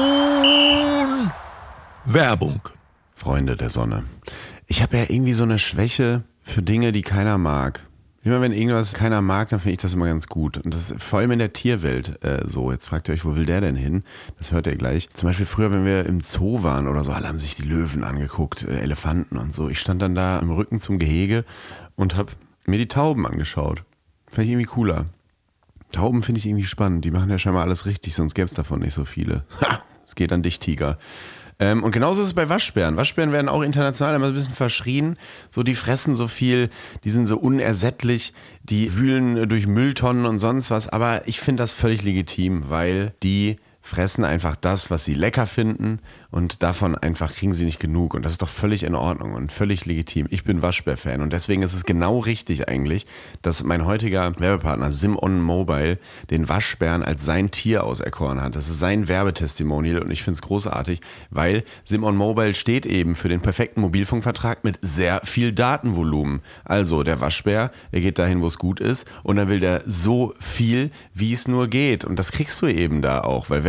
nun Werbung. Freunde der Sonne. Ich habe ja irgendwie so eine Schwäche für Dinge, die keiner mag. Immer wenn irgendwas keiner mag, dann finde ich das immer ganz gut. Und das ist vor allem in der Tierwelt so. Jetzt fragt ihr euch, wo will der denn hin? Das hört ihr gleich. Zum Beispiel früher, wenn wir im Zoo waren oder so, alle haben sich die Löwen angeguckt, Elefanten und so. Ich stand dann da im Rücken zum Gehege und habe mir die Tauben angeschaut. Fand ich irgendwie cooler. Tauben finde ich irgendwie spannend. Die machen ja scheinbar alles richtig, sonst gäbe es davon nicht so viele. Ha! Es geht an dich, Tiger. Und genauso ist es bei Waschbären. Waschbären werden auch international immer ein bisschen verschrien. So, die fressen so viel, die sind so unersättlich, die wühlen durch Mülltonnen und sonst was. Aber ich finde das völlig legitim, weil die fressen einfach das, was sie lecker finden und davon einfach kriegen sie nicht genug und das ist doch völlig in Ordnung und völlig legitim. Ich bin Waschbär-Fan und deswegen ist es genau richtig eigentlich, dass mein heutiger Werbepartner Sim-On Mobile den Waschbären als sein Tier auserkoren hat. Das ist sein Werbetestimonial und ich finde es großartig, weil Sim-On Mobile steht eben für den perfekten Mobilfunkvertrag mit sehr viel Datenvolumen. Also der Waschbär, der geht dahin, wo es gut ist und dann will der so viel, wie es nur geht und das kriegst du eben da auch, weil wer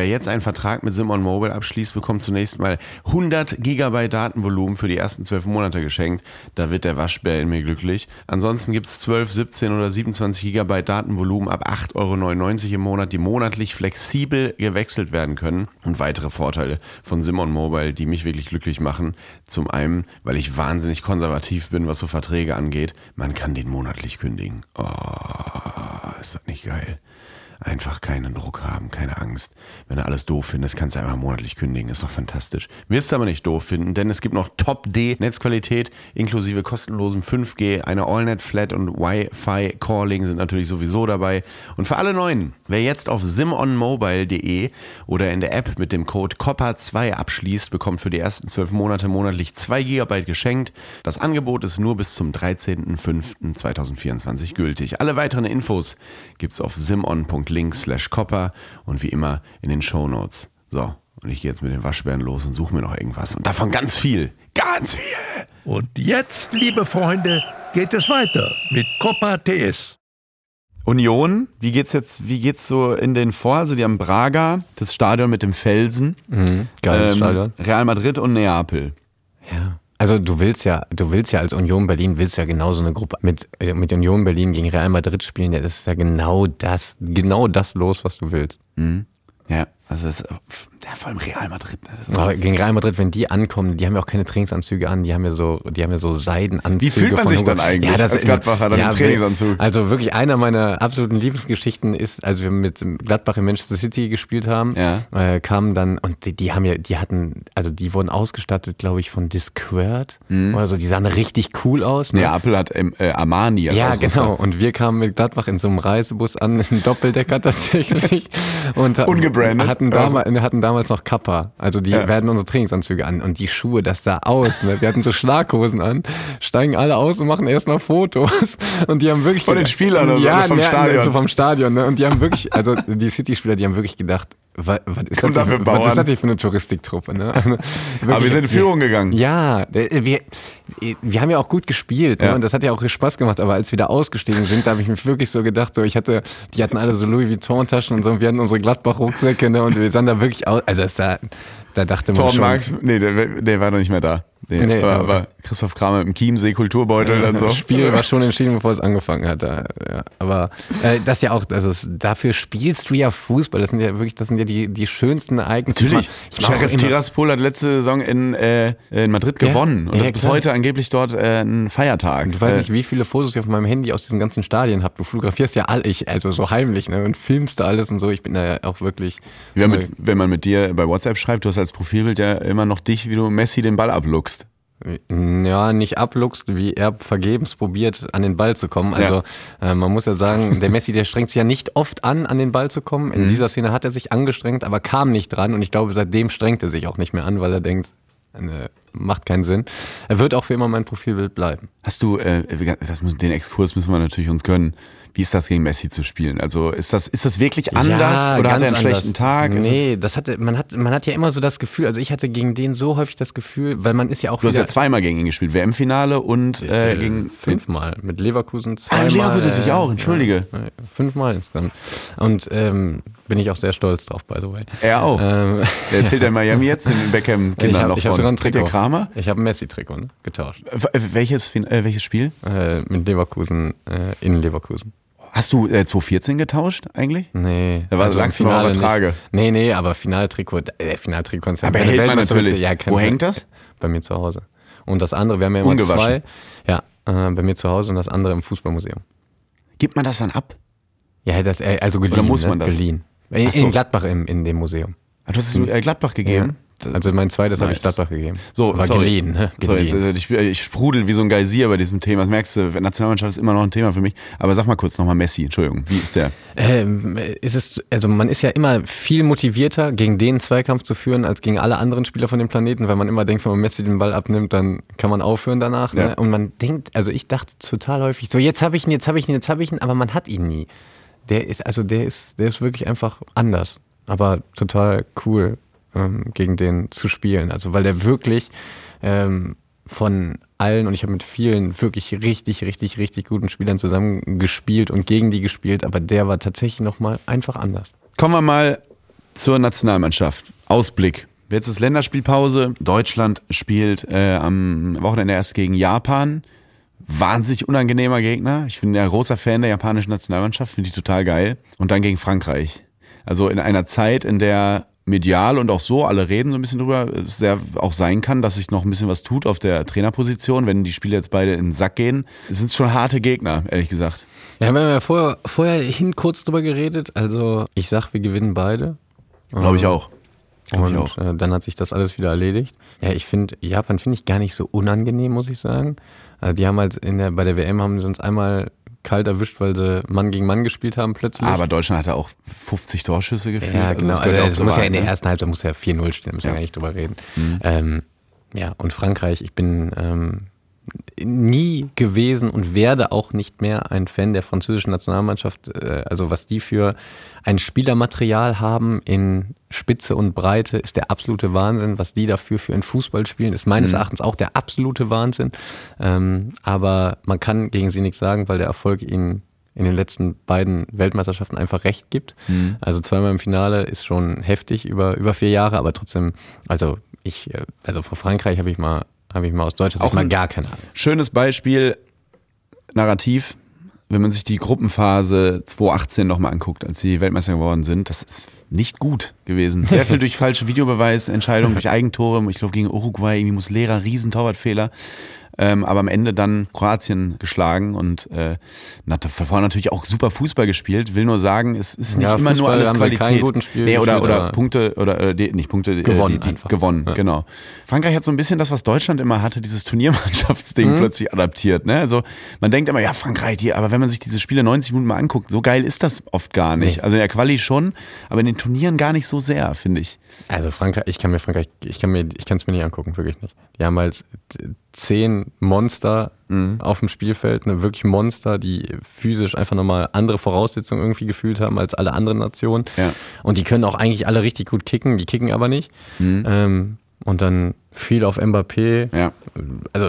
wer jetzt einen Vertrag mit Simon Mobile abschließt, bekommt zunächst mal 100 GB Datenvolumen für die ersten 12 Monate geschenkt. Da wird der Waschbär in mir glücklich. Ansonsten gibt es 12, 17 oder 27 GB Datenvolumen ab 8,99 € im Monat, die monatlich flexibel gewechselt werden können. Und weitere Vorteile von Simon Mobile, die mich wirklich glücklich machen. Zum einen, weil ich wahnsinnig konservativ bin, was so Verträge angeht. Man kann den monatlich kündigen. Oh, ist das nicht geil? Einfach keinen Druck haben, keine Angst. Wenn du alles doof findest, kannst du einfach monatlich kündigen. Ist doch fantastisch. Wirst du aber nicht doof finden, denn es gibt noch Top-D-Netzqualität inklusive kostenlosem 5G, eine AllNet-Flat und Wi-Fi-Calling sind natürlich sowieso dabei. Und für alle Neuen, wer jetzt auf simonmobile.de oder in der App mit dem Code COPPA2 abschließt, bekommt für die ersten 12 Monate monatlich 2 GB geschenkt. Das Angebot ist nur bis zum 13.05.2024 gültig. Alle weiteren Infos gibt's auf simon.link/Copper und wie immer in den Shownotes. So, und ich gehe jetzt mit den Waschbären los und suche mir noch irgendwas. Und davon ganz viel. Ganz viel! Und jetzt, liebe Freunde, geht es weiter mit Copa TS. Union, wie geht's so in den vor? Also die haben Braga, das Stadion mit dem Felsen. Geiles Stadion. Real Madrid und Neapel. Ja. Also du willst ja als Union Berlin, willst ja genau so eine Gruppe mit Union Berlin gegen Real Madrid spielen. Ja, das ist ja genau das los, was du willst. Mhm. Ja, also das ist vor allem Real Madrid. Ne? Aber gegen Real Madrid, wenn die ankommen, die haben ja auch keine Trainingsanzüge an, die haben ja so Seidenanzüge. Wie fühlt man sich dann eigentlich als Gladbacher dann im Trainingsanzug? Also wirklich einer meiner absoluten Lieblingsgeschichten ist, als wir mit Gladbach in Manchester City gespielt haben, kamen dann, und die wurden ausgestattet, glaube ich, von Discord oder so, die sahen richtig cool aus. Ne? Neapel hat Armani als Ausrüster. Genau, und wir kamen mit Gladbach in so einem Reisebus an, in Doppeldecker tatsächlich. Und ungebrandet. Hatten damals noch Kappa. Also die werden unsere Trainingsanzüge an. Und die Schuhe, das sah aus. Ne? Wir hatten so Schlaghosen an, steigen alle aus und machen erstmal Fotos. Und die haben wirklich... Von den Spielern oder vom Stadion? Also vom Stadion. Ne? Und die haben wirklich, also die City-Spieler, die haben wirklich gedacht, was ist das denn für eine Touristiktruppe? Ne? Also, wirklich, aber wir sind in Führung gegangen. Ja, wir haben ja auch gut gespielt, ne? Und das hat ja auch Spaß gemacht, aber als wir da ausgestiegen sind, da habe ich mich wirklich so gedacht, die hatten alle so Louis Vuitton-Taschen und so, und wir hatten unsere Gladbach-Rucksäcke, ne? Und wir sahen da wirklich aus, also da dachte man Torben schon... Marx, der war noch nicht mehr da. Nee, aber Christoph Kramer im Chiemsee Kulturbeutel und so. Das Spiel war schon entschieden, bevor es angefangen hat. Ja. Aber das ja auch, also dafür spielst du ja Fußball. Das sind ja die schönsten Ereignisse. Natürlich. Sheriff Tiraspol hat letzte Saison in Madrid gewonnen. Und das ist bis heute angeblich dort ein Feiertag. Und du weißt nicht, wie viele Fotos ich auf meinem Handy aus diesen ganzen Stadien habe. Du fotografierst ja also so heimlich, ne? Und filmst da alles und so. Ich bin da ja auch wirklich... Wenn man mit dir bei WhatsApp schreibt, du hast als Profilbild ja immer noch dich, wie du Messi den Ball abluchst. Ja, nicht abluchst, wie er vergebens probiert, an den Ball zu kommen. Also man muss ja sagen, der Messi, der strengt sich ja nicht oft an den Ball zu kommen. In dieser Szene hat er sich angestrengt, aber kam nicht dran. Und ich glaube, seitdem strengt er sich auch nicht mehr an, weil er denkt, macht keinen Sinn. Er wird auch für immer mein Profilbild bleiben. Hast du, den Exkurs müssen wir natürlich uns gönnen. Wie ist das gegen Messi zu spielen? Also ist das wirklich anders oder hat er einen schlechten Tag? Nee, man hat ja immer so das Gefühl, also ich hatte gegen den so häufig das Gefühl, weil man ist ja auch Du hast ja zweimal gegen ihn gespielt, WM-Finale und gegen... 5-mal, mit Leverkusen 2-mal. Leverkusen natürlich auch, entschuldige. 5-mal insgesamt. Und bin ich auch sehr stolz drauf, by the way. Er auch. Der erzählt in Miami jetzt den Beckham-Kindern noch von. Ich habe sogar ein Trikot. Kramer? Ich habe ein Messi-Trikot getauscht. Welches Spiel? Mit Leverkusen, in Leverkusen. Hast du 2014 getauscht eigentlich? Nee. Da lagst du noch auf der Trage. Nee, aber Finaltrikot ist ja... Aber hält man natürlich. Ja, wo hängt das? Bei mir zu Hause. Und das andere, wir haben ja immer zwei. Ja, bei mir zu Hause und das andere im Fußballmuseum. Gibt man das dann ab? Ja, also geliehen. Oder muss man das? Geliehen. In Gladbach in dem Museum. Du hast es Gladbach gegeben? Ja. Also mein zweites habe ich Gladbach gegeben. So, war geliehen. Ne? Sorry, ich sprudel wie so ein Geysir bei diesem Thema. Das merkst du, Nationalmannschaft ist immer noch ein Thema für mich. Aber sag mal kurz nochmal Messi, Entschuldigung, wie ist der? Man ist ja immer viel motivierter, gegen den Zweikampf zu führen, als gegen alle anderen Spieler von dem Planeten, weil man immer denkt, wenn man Messi den Ball abnimmt, dann kann man aufhören danach. Ja. Ne? Und man denkt, also ich dachte total häufig, so jetzt habe ich ihn, aber man hat ihn nie. Der ist wirklich einfach anders. Aber total cool, gegen den zu spielen. Also weil der wirklich von allen, und ich habe mit vielen wirklich richtig, richtig, richtig guten Spielern zusammen gespielt und gegen die gespielt, aber der war tatsächlich nochmal einfach anders. Kommen wir mal zur Nationalmannschaft. Ausblick. Jetzt ist Länderspielpause. Deutschland spielt am Wochenende erst gegen Japan. Wahnsinnig unangenehmer Gegner. Ich bin ja großer Fan der japanischen Nationalmannschaft, finde ich total geil. Und dann gegen Frankreich. Also in einer Zeit, in der medial und auch so, alle reden so ein bisschen drüber, es sehr auch sein kann, dass sich noch ein bisschen was tut auf der Trainerposition, wenn die Spiele jetzt beide in den Sack gehen. Es sind schon harte Gegner, ehrlich gesagt. Ja, wir haben ja vorher kurz drüber geredet. Also ich sag, wir gewinnen beide. Glaube ich auch. Dann hat sich das alles wieder erledigt. Ja, ich finde, Japan finde ich gar nicht so unangenehm, muss ich sagen. Also die haben halt bei der WM haben sie uns einmal kalt erwischt, weil sie Mann gegen Mann gespielt haben plötzlich. Aber Deutschland hatte auch 50 Torschüsse gefühlt. Ja, genau. Also es muss ja in der ersten Halbzeit 4-0 stehen, da müssen wir gar nicht drüber reden. Ja, und Frankreich, ich bin nie gewesen und werde auch nicht mehr ein Fan der französischen Nationalmannschaft. Also was die für ein Spielermaterial haben in Spitze und Breite, ist der absolute Wahnsinn. Was die dafür für ein Fußball spielen, ist meines Erachtens auch der absolute Wahnsinn. Aber man kann gegen sie nichts sagen, weil der Erfolg ihnen in den letzten beiden Weltmeisterschaften einfach recht gibt. Also zweimal im Finale ist schon heftig über 4 Jahre, aber trotzdem, also vor Frankreich habe ich mal aus Deutschland auch mal gar keine Ahnung. Schönes Beispiel, Narrativ, wenn man sich die Gruppenphase 2018 nochmal anguckt, als sie Weltmeister geworden sind, das ist nicht gut gewesen. Sehr viel durch falsche Videobeweisentscheidungen, durch Eigentore. Ich glaube, gegen Uruguay irgendwie Muslera, riesen Torwartfehler. Aber am Ende dann Kroatien geschlagen und davor natürlich auch super Fußball gespielt. Will nur sagen, es ist nicht immer nur alles Qualität. Oder Punkte nicht Punkte gewonnen, Ja. Genau. Frankreich hat so ein bisschen das, was Deutschland immer hatte, dieses Turniermannschaftsding plötzlich adaptiert. Ne? Also man denkt immer, ja Frankreich, aber wenn man sich diese Spiele 90 Minuten mal anguckt, so geil ist das oft gar nicht. Nee. Also in der Quali schon, aber in den Turnieren gar nicht so sehr, finde ich. Also Frankreich, ich kann es mir nicht angucken, wirklich nicht. Die haben halt 10 Monster auf dem Spielfeld, wirklich Monster, die physisch einfach nochmal andere Voraussetzungen irgendwie gefühlt haben als alle anderen Nationen. Ja. Und die können auch eigentlich alle richtig gut kicken, die kicken aber nicht. Und dann viel auf Mbappé. Ja. Also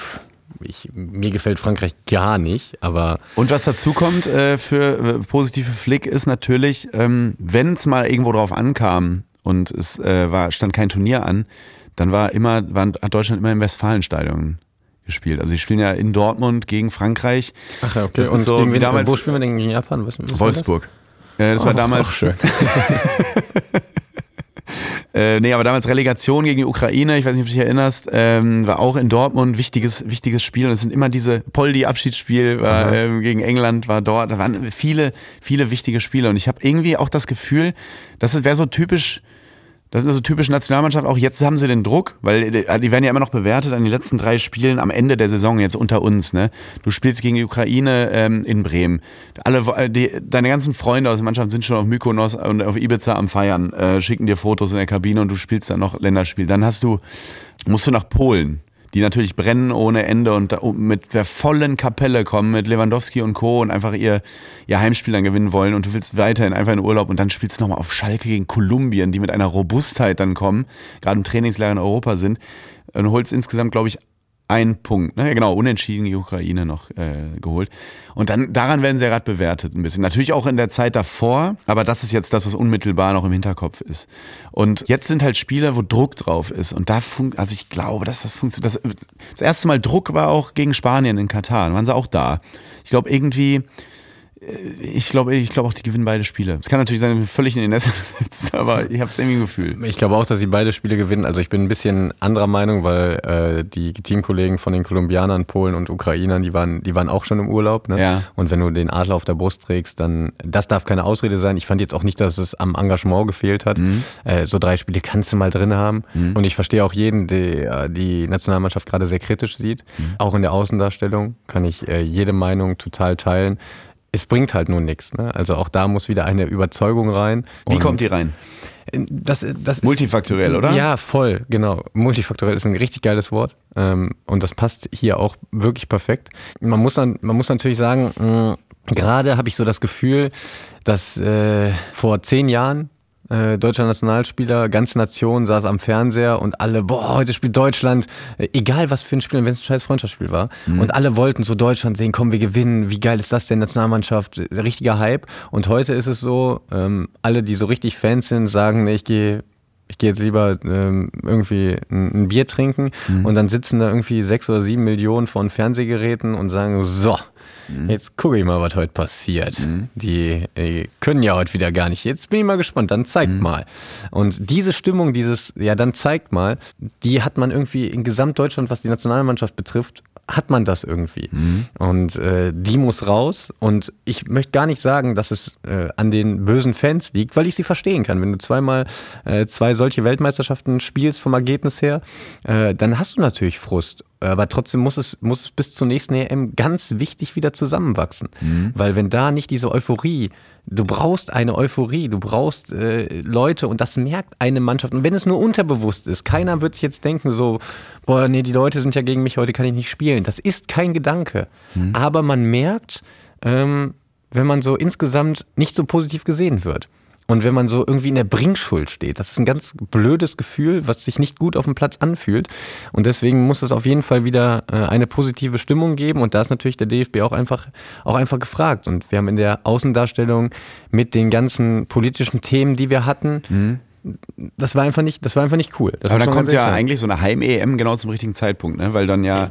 mir gefällt Frankreich gar nicht, aber... Und was dazu kommt für positive Flick ist natürlich, wenn es mal irgendwo drauf ankam und es stand kein Turnier an, dann hat Deutschland immer im Westfalenstadion gespielt. Also die spielen ja in Dortmund gegen Frankreich. Ach ja, okay. Das und so gegen damals, wo spielen wir denn gegen Japan? Was Wolfsburg. Das war damals... Auch schön. Aber damals Relegation gegen die Ukraine, ich weiß nicht, ob du dich erinnerst, war auch in Dortmund wichtiges Spiel. Und es sind immer diese Poldi-Abschiedsspiel gegen England war dort. Da waren viele, viele wichtige Spiele. Und ich habe irgendwie auch das Gefühl, das wäre so typisch... Das ist so typisch Nationalmannschaft. Auch jetzt haben sie den Druck, weil die werden ja immer noch bewertet an den letzten 3 Spielen am Ende der Saison, jetzt unter uns. Ne? Du spielst gegen die Ukraine in Bremen. Deine ganzen Freunde aus der Mannschaft sind schon auf Mykonos und auf Ibiza am Feiern, schicken dir Fotos in der Kabine und du spielst dann noch Länderspiel. Dann musst du nach Polen, die natürlich brennen ohne Ende und mit der vollen Kapelle kommen, mit Lewandowski und Co. und einfach ihr Heimspiel dann gewinnen wollen und du willst weiterhin einfach in Urlaub und dann spielst du nochmal auf Schalke gegen Kolumbien, die mit einer Robustheit dann kommen, gerade im Trainingslager in Europa sind und holst insgesamt, glaube ich, 1 Punkt, ne? Genau, unentschieden die Ukraine noch geholt. Und dann daran werden sie ja gerade bewertet ein bisschen. Natürlich auch in der Zeit davor, aber das ist jetzt das, was unmittelbar noch im Hinterkopf ist. Und jetzt sind halt Spiele, wo Druck drauf ist. Und also ich glaube, dass das funktioniert. Das erste Mal Druck war auch gegen Spanien in Katar. Da waren sie auch da. Ich glaube irgendwie... Ich glaube auch, die gewinnen beide Spiele. Es kann natürlich sein, dass ich völlig in den Nässe sitze, aber ich habe es irgendwie ein Gefühl. Ich glaube auch, dass sie beide Spiele gewinnen. Also ich bin ein bisschen anderer Meinung, weil die Teamkollegen von den Kolumbianern, Polen und Ukrainern, die waren auch schon im Urlaub. Ne? Ja. Und wenn du den Adler auf der Brust trägst, dann das darf keine Ausrede sein. Ich fand jetzt auch nicht, dass es am Engagement gefehlt hat. So 3 Spiele kannst du mal drin haben. Und ich verstehe auch jeden, der die Nationalmannschaft gerade sehr kritisch sieht. Auch in der Außendarstellung kann ich jede Meinung total teilen. Es bringt halt nur nichts. Ne? Also auch da muss wieder eine Überzeugung rein. Wie kommt die rein? Das ist multifaktoriell, oder? Ja, voll, genau. Multifaktoriell ist ein richtig geiles Wort. Und das passt hier auch wirklich perfekt. Man muss natürlich sagen, gerade habe ich so das Gefühl, dass vor 10 Jahren deutscher Nationalspieler, ganze Nation saß am Fernseher und alle, heute spielt Deutschland, egal was für ein Spiel, wenn es ein scheiß Freundschaftsspiel war. Und alle wollten so Deutschland sehen, komm, wir gewinnen, wie geil ist das denn, Nationalmannschaft, richtiger Hype. Und heute ist es so, alle, die so richtig Fans sind, sagen, nee, ich gehe jetzt lieber irgendwie ein Bier trinken und dann sitzen da irgendwie 6 oder 7 Millionen von Fernsehgeräten und sagen, so, jetzt gucke ich mal, was heute passiert. Die können ja heute wieder gar nicht. Jetzt bin ich mal gespannt, dann zeigt mal. Und diese Stimmung, dann zeigt mal, die hat man irgendwie in Gesamtdeutschland, was die Nationalmannschaft betrifft, hat man das irgendwie. Und die muss raus. Und ich möchte gar nicht sagen, dass es an den bösen Fans liegt, weil ich sie verstehen kann. Wenn du zweimal 2 solche Weltmeisterschaften spielst vom Ergebnis her, dann hast du natürlich Frust. Aber trotzdem muss es bis zur nächsten EM ganz wichtig wieder zusammenwachsen. Weil wenn da nicht diese Euphorie, du brauchst eine Euphorie, du brauchst Leute und das merkt eine Mannschaft. Und wenn es nur unterbewusst ist, keiner wird sich jetzt denken so, die Leute sind ja gegen mich, heute kann ich nicht spielen. Das ist kein Gedanke. Aber man merkt, wenn man so insgesamt nicht so positiv gesehen wird. Und wenn man so irgendwie in der Bringschuld steht, das ist ein ganz blödes Gefühl, was sich nicht gut auf dem Platz anfühlt. Und deswegen muss es auf jeden Fall wieder eine positive Stimmung geben. Und da ist natürlich der DFB auch einfach gefragt. Und wir haben in der Außendarstellung mit den ganzen politischen Themen, die wir hatten, das war einfach nicht cool. Aber dann kommt ja eigentlich so eine Heim-EM genau zum richtigen Zeitpunkt, ne? Weil dann ja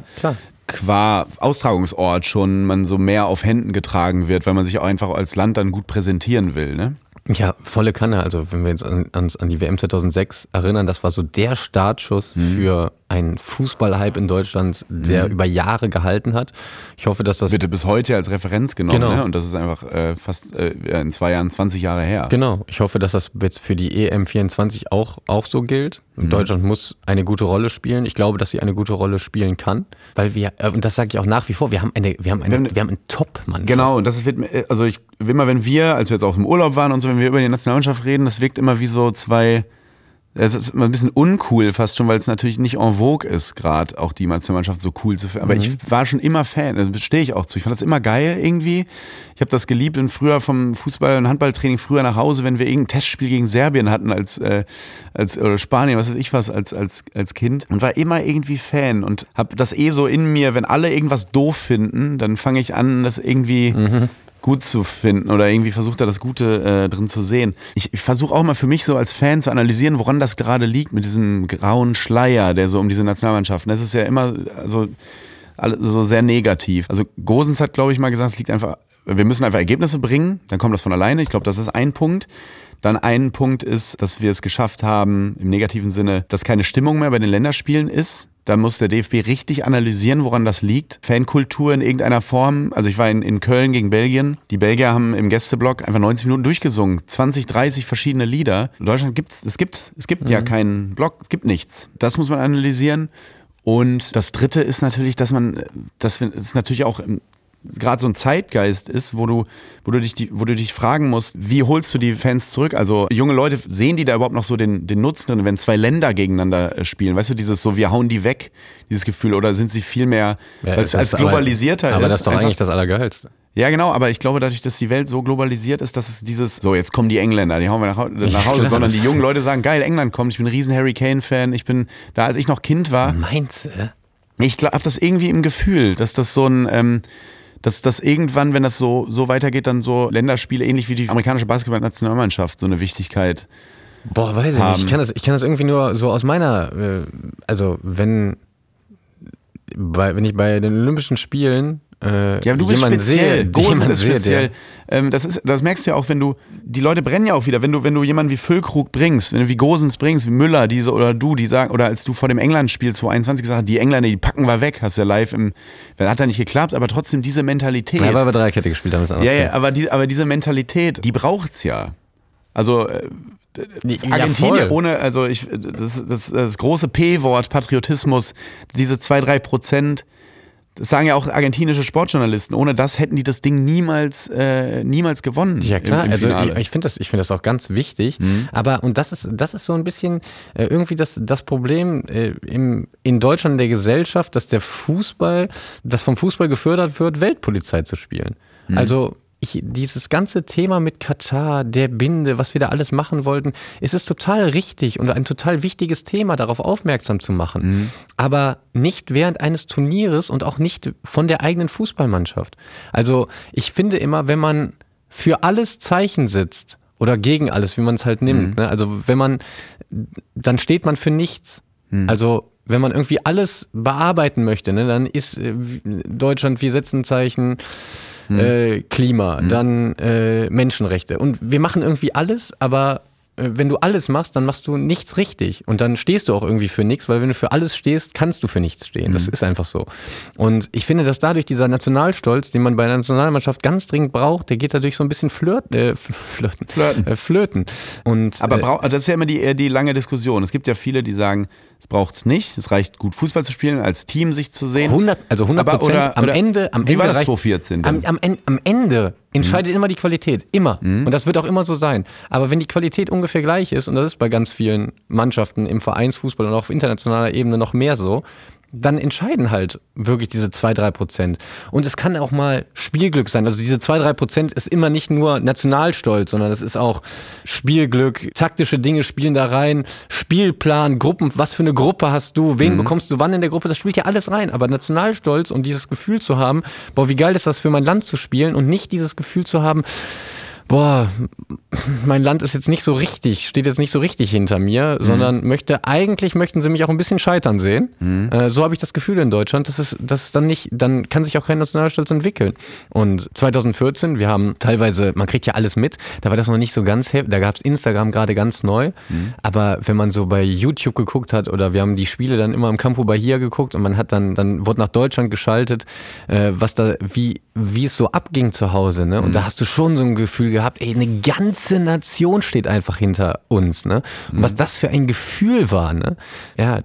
qua Austragungsort schon man so mehr auf Händen getragen wird, weil man sich auch einfach als Land dann gut präsentieren will, ne? Ja, volle Kanne. Also wenn wir jetzt uns an die WM 2006 erinnern, das war so der Startschuss für einen Fußballhype in Deutschland, der über Jahre gehalten hat. Ich hoffe, dass das... Wird bis heute als Referenz genommen, ne? Und das ist einfach fast in 2 Jahren 20 Jahre her. Genau. Ich hoffe, dass das jetzt für die EM 24 auch so gilt. Deutschland muss eine gute Rolle spielen. Ich glaube, dass sie eine gute Rolle spielen kann, weil wir, und das sage ich auch nach wie vor, wir haben eine Top-Mannschaft. Genau, und das wird, also als wir jetzt auch im Urlaub waren und so, wenn wir über die Nationalmannschaft reden, das wirkt immer wie so es ist immer ein bisschen uncool fast schon, weil es natürlich nicht en vogue ist, gerade auch die Nationalmannschaft so cool zu finden. Aber ich war schon immer Fan, also stehe ich auch zu. Ich fand das immer geil irgendwie. Ich habe das geliebt und früher vom Fußball- und Handballtraining früher nach Hause, wenn wir irgendein Testspiel gegen Serbien hatten oder Spanien, was weiß ich was, als Kind. Und war immer irgendwie Fan und habe das so in mir, wenn alle irgendwas doof finden, dann fange ich an, das irgendwie... gut zu finden oder irgendwie versucht da das Gute drin zu sehen. Ich versuche auch mal für mich so als Fan zu analysieren, woran das gerade liegt mit diesem grauen Schleier, der so um diese Nationalmannschaften. Das ist ja immer so sehr negativ. Also Gosens hat, glaube ich, mal gesagt, es liegt einfach, wir müssen einfach Ergebnisse bringen, dann kommt das von alleine. Ich glaube, das ist ein Punkt. Dann ein Punkt ist, dass wir es geschafft haben, im negativen Sinne, dass keine Stimmung mehr bei den Länderspielen ist. Da muss der DFB richtig analysieren, woran das liegt. Fankultur in irgendeiner Form. Also ich war in Köln gegen Belgien. Die Belgier haben im Gästeblock einfach 90 Minuten durchgesungen. 20, 30 verschiedene Lieder. In Deutschland gibt ja keinen Block, es gibt nichts. Das muss man analysieren. Und das Dritte ist natürlich, dass es natürlich auch gerade so ein Zeitgeist ist, wo du dich fragen musst, wie holst du die Fans zurück? Also junge Leute, sehen die da überhaupt noch so den Nutzen drin, wenn 2 Länder gegeneinander spielen? Weißt du, dieses so, wir hauen die weg, dieses Gefühl, oder sind sie viel mehr, weil es als globalisierter ist? Aber das ist doch eigentlich das Allergeilste. Ja, genau, aber ich glaube, dadurch, dass die Welt so globalisiert ist, dass es dieses, so jetzt kommen die Engländer, die hauen wir nach Hause, sondern die jungen Leute sagen, geil, England kommt, ich bin ein riesen Harry Kane-Fan, ich bin da, als ich noch Kind war. Meinst du? Ich habe das irgendwie im Gefühl, dass das so ein, dass das irgendwann, wenn das so weitergeht, dann so Länderspiele, ähnlich wie die amerikanische Basketball-Nationalmannschaft, so eine Wichtigkeit weiß ich nicht. Ich kann das irgendwie nur so aus meiner, also wenn ich bei den Olympischen Spielen ja, du bist speziell. Gosens ist speziell. Das merkst du ja auch, die Leute brennen ja auch wieder, wenn du jemanden wie Füllkrug bringst, wenn du wie Gosens bringst, wie Müller, die sagen, oder als du vor dem England-Spiel 2021 gesagt hast, die Engländer, die packen wir weg, hast du ja live hat ja nicht geklappt, aber trotzdem diese Mentalität. Ja, weil wir Dreierkette gespielt haben, ist anders. Ja, aber diese Mentalität, die braucht's ja. Also, Argentinien ohne, also das große P-Wort Patriotismus, diese 2-3%, das sagen ja auch argentinische Sportjournalisten. Ohne das hätten die das Ding niemals gewonnen. Ja klar, im also Finale. ich finde das auch ganz wichtig. Aber und das ist so ein bisschen irgendwie das Problem in Deutschland der Gesellschaft, dass vom Fußball gefördert wird, Weltpolizei zu spielen. Also dieses ganze Thema mit Katar, der Binde, was wir da alles machen wollten, es ist total richtig und ein total wichtiges Thema, darauf aufmerksam zu machen. Aber nicht während eines Turnieres und auch nicht von der eigenen Fußballmannschaft. Also ich finde immer, wenn man für alles Zeichen setzt oder gegen alles, wie man es halt nimmt, ne? Also dann steht man für nichts. Also wenn man irgendwie alles bearbeiten möchte, ne, dann ist Deutschland, wir setzen Zeichen, Klima, dann Menschenrechte. Und wir machen irgendwie alles, aber wenn du alles machst, dann machst du nichts richtig. Und dann stehst du auch irgendwie für nichts, weil wenn du für alles stehst, kannst du für nichts stehen. Das ist einfach so. Und ich finde, dass dadurch dieser Nationalstolz, den man bei der Nationalmannschaft ganz dringend braucht, der geht dadurch so ein bisschen flöten. Und, aber das ist ja immer die lange Diskussion. Es gibt ja viele, die sagen, es braucht es nicht. Es reicht gut Fußball zu spielen, als Team sich zu sehen. 100%. Am Ende. Wie war das 2014 denn? Am Ende entscheidet immer die Qualität. Immer. Und das wird auch immer so sein. Aber wenn die Qualität ungefähr gleich ist, und das ist bei ganz vielen Mannschaften im Vereinsfußball und auch auf internationaler Ebene noch mehr so, dann entscheiden halt wirklich diese 2-3%. Und es kann auch mal Spielglück sein. Also diese 2-3% ist immer nicht nur Nationalstolz, sondern es ist auch Spielglück, taktische Dinge spielen da rein, Spielplan, Gruppen, was für eine Gruppe hast du, wen bekommst du wann in der Gruppe, das spielt ja alles rein. Aber Nationalstolz und dieses Gefühl zu haben, boah, wie geil ist das für mein Land zu spielen und nicht dieses Gefühl zu haben, boah, mein Land ist jetzt nicht so richtig, steht jetzt nicht so richtig hinter mir, sondern möchten sie mich auch ein bisschen scheitern sehen. So habe ich das Gefühl in Deutschland, das ist dann nicht, dann kann sich auch kein Nationalstolz entwickeln. Und 2014, wir haben teilweise, man kriegt ja alles mit, da war das noch nicht so ganz heftig, da gab es Instagram gerade ganz neu, aber wenn man so bei YouTube geguckt hat oder wir haben die Spiele dann immer im Campo Bahia geguckt und man hat dann wurde nach Deutschland geschaltet, wie es so abging zu Hause, ne? Und da hast du schon so ein Gefühl gehabt, ey, eine ganze Nation steht einfach hinter uns, ne? Und was das für ein Gefühl war, ne? Ja,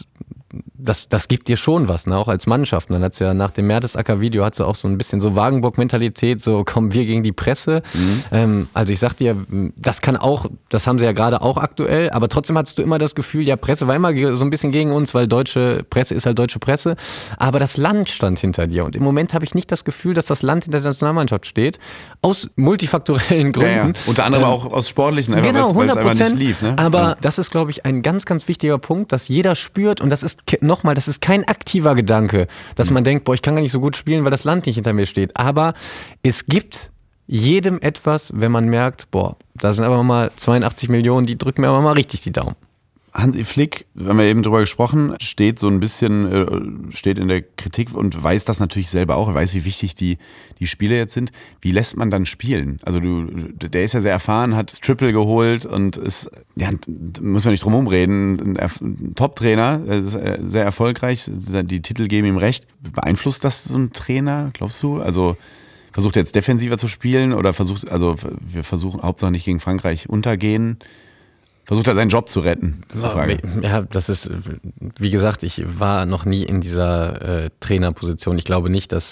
das gibt dir schon was, ne? Auch als Mannschaft. Und dann hat's ja nach dem Mertesacker-Video hat's ja auch so ein bisschen so Wagenburg-Mentalität, so kommen wir gegen die Presse. Also ich sag dir, das haben sie ja gerade auch aktuell, aber trotzdem hattest du immer das Gefühl, ja, Presse war immer so ein bisschen gegen uns, weil deutsche Presse ist halt deutsche Presse, aber das Land stand hinter dir. Und im Moment habe ich nicht das Gefühl, dass das Land hinter der Nationalmannschaft steht, aus multifaktorellen Gründen. Ja, ja. Unter anderem auch aus sportlichen, einfach, genau, weil es einfach nicht lief. Ne? Aber das ist, glaube ich, ein ganz, ganz wichtiger Punkt, dass jeder spürt, und das ist das ist kein aktiver Gedanke, dass man denkt, boah, ich kann gar nicht so gut spielen, weil das Land nicht hinter mir steht. Aber es gibt jedem etwas, wenn man merkt, boah, da sind aber mal 82 Millionen, die drücken mir aber mal richtig die Daumen. Hansi Flick, wir haben ja eben drüber gesprochen, steht so ein bisschen, steht in der Kritik und weiß das natürlich selber auch, er weiß, wie wichtig die Spiele jetzt sind. Wie lässt man dann spielen? Also der ist ja sehr erfahren, hat das Triple geholt und ist, ja, muss man nicht drum rumreden, ein Top-Trainer, sehr erfolgreich, die Titel geben ihm recht. Beeinflusst das so ein Trainer, glaubst du? Also versucht er jetzt defensiver zu spielen oder wir versuchen Hauptsache nicht gegen Frankreich untergehen? Versucht er seinen Job zu retten? Das ist die Frage. Ja, das ist, wie gesagt, ich war noch nie in dieser Trainerposition. Ich glaube nicht, dass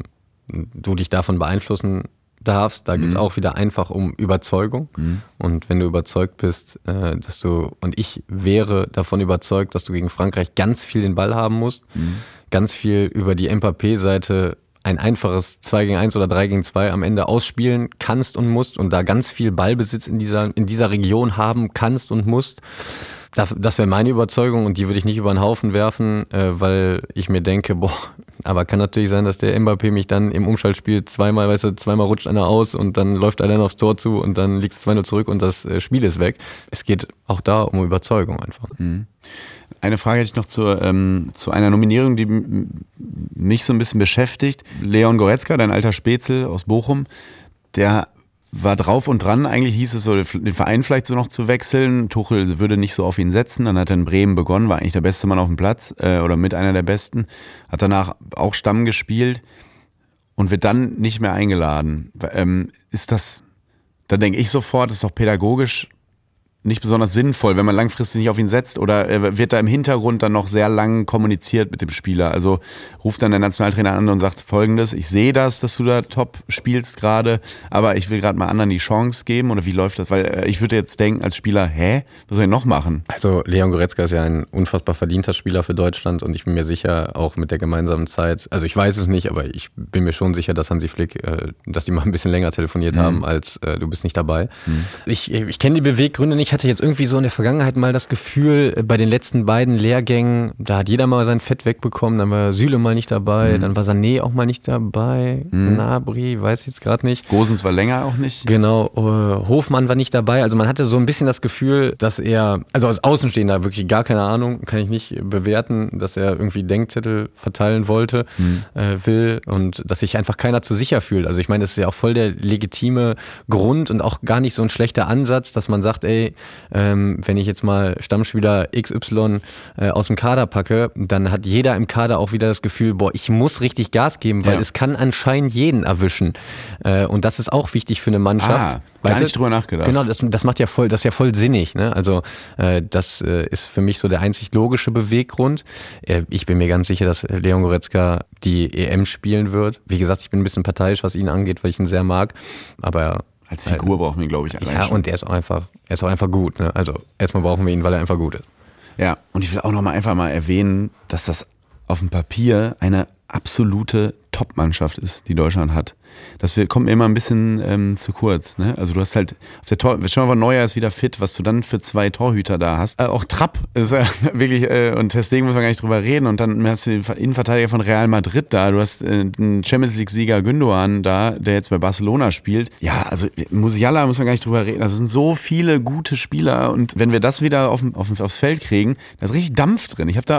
du dich davon beeinflussen darfst. Da geht es auch wieder einfach um Überzeugung. Und wenn du überzeugt bist, und ich wäre davon überzeugt, dass du gegen Frankreich ganz viel den Ball haben musst, ganz viel über die Mbappé-Seite ein einfaches 2 gegen 1 oder 3 gegen 2 am Ende ausspielen kannst und musst und da ganz viel Ballbesitz in dieser Region haben kannst und musst. Das wäre meine Überzeugung und die würde ich nicht über den Haufen werfen, weil ich mir denke, aber kann natürlich sein, dass der Mbappé mich dann im Umschaltspiel zweimal rutscht einer aus und dann läuft einer aufs Tor zu und dann liegt es 2-0 zurück und das Spiel ist weg. Es geht auch da um Überzeugung einfach. Eine Frage hätte ich noch zu einer Nominierung, die mich so ein bisschen beschäftigt. Leon Goretzka, dein alter Spätzl aus Bochum, der war drauf und dran. Eigentlich hieß es so, den Verein vielleicht so noch zu wechseln. Tuchel würde nicht so auf ihn setzen. Dann hat er in Bremen begonnen, war eigentlich der beste Mann auf dem Platz oder mit einer der besten. Hat danach auch Stamm gespielt und wird dann nicht mehr eingeladen. Ist das, da denke ich sofort, ist doch pädagogisch nicht besonders sinnvoll, wenn man langfristig nicht auf ihn setzt, oder wird da im Hintergrund dann noch sehr lang kommuniziert mit dem Spieler? Also ruft dann der Nationaltrainer an und sagt Folgendes: Ich sehe das, dass du da top spielst gerade, aber ich will gerade mal anderen die Chance geben, oder wie läuft das? Weil ich würde jetzt denken als Spieler, was soll ich noch machen? Also Leon Goretzka ist ja ein unfassbar verdienter Spieler für Deutschland und ich bin mir sicher, auch mit der gemeinsamen Zeit, also ich weiß es nicht, aber ich bin mir schon sicher, dass Hansi Flick, dass die mal ein bisschen länger telefoniert haben, als du bist nicht dabei. Ich kenne die Beweggründe nicht. Ich hatte jetzt irgendwie so in der Vergangenheit mal das Gefühl, bei den letzten beiden Lehrgängen, da hat jeder mal sein Fett wegbekommen, dann war Süle mal nicht dabei, dann war Sané auch mal nicht dabei, Gnabry, weiß ich jetzt gerade nicht. Gosens war länger auch nicht. Genau, Hofmann war nicht dabei, also man hatte so ein bisschen das Gefühl, dass er, also als Außenstehender wirklich gar keine Ahnung, kann ich nicht bewerten, dass er irgendwie Denkzettel verteilen wollte, will, und dass sich einfach keiner zu sicher fühlt. Also ich meine, das ist ja auch voll der legitime Grund und auch gar nicht so ein schlechter Ansatz, dass man sagt, ey, wenn ich jetzt mal Stammspieler XY aus dem Kader packe, dann hat jeder im Kader auch wieder das Gefühl, boah, ich muss richtig Gas geben, weil es kann anscheinend jeden erwischen. Und das ist auch wichtig für eine Mannschaft. Gar nicht drüber nachgedacht. Genau, das macht ja voll, das ist ja voll sinnig, ne? Also das ist für mich so der einzig logische Beweggrund. Ich bin mir ganz sicher, dass Leon Goretzka die EM spielen wird. Wie gesagt, ich bin ein bisschen parteiisch, was ihn angeht, weil ich ihn sehr mag. Aber als Figur brauchen wir ihn, glaube ich, allein schon. Und er ist auch einfach gut. Ne? Also erstmal brauchen wir ihn, weil er einfach gut ist. Ja, und ich will auch einfach mal erwähnen, dass das auf dem Papier eine absolute Top-Mannschaft ist, die Deutschland hat. Kommt mir immer ein bisschen zu kurz. Ne? Also du hast halt auf der schon mal Neuer ist wieder fit, was du dann für 2 Torhüter da hast. Auch Trapp ist wirklich, und deswegen müssen wir gar nicht drüber reden. Und dann hast du den Innenverteidiger von Real Madrid da. Du hast einen Champions-League-Sieger Gündoğan da, der jetzt bei Barcelona spielt. Ja, also Musiala muss man gar nicht drüber reden. Also es sind so viele gute Spieler, und wenn wir das wieder aufs Feld kriegen, da ist richtig Dampf drin. Ich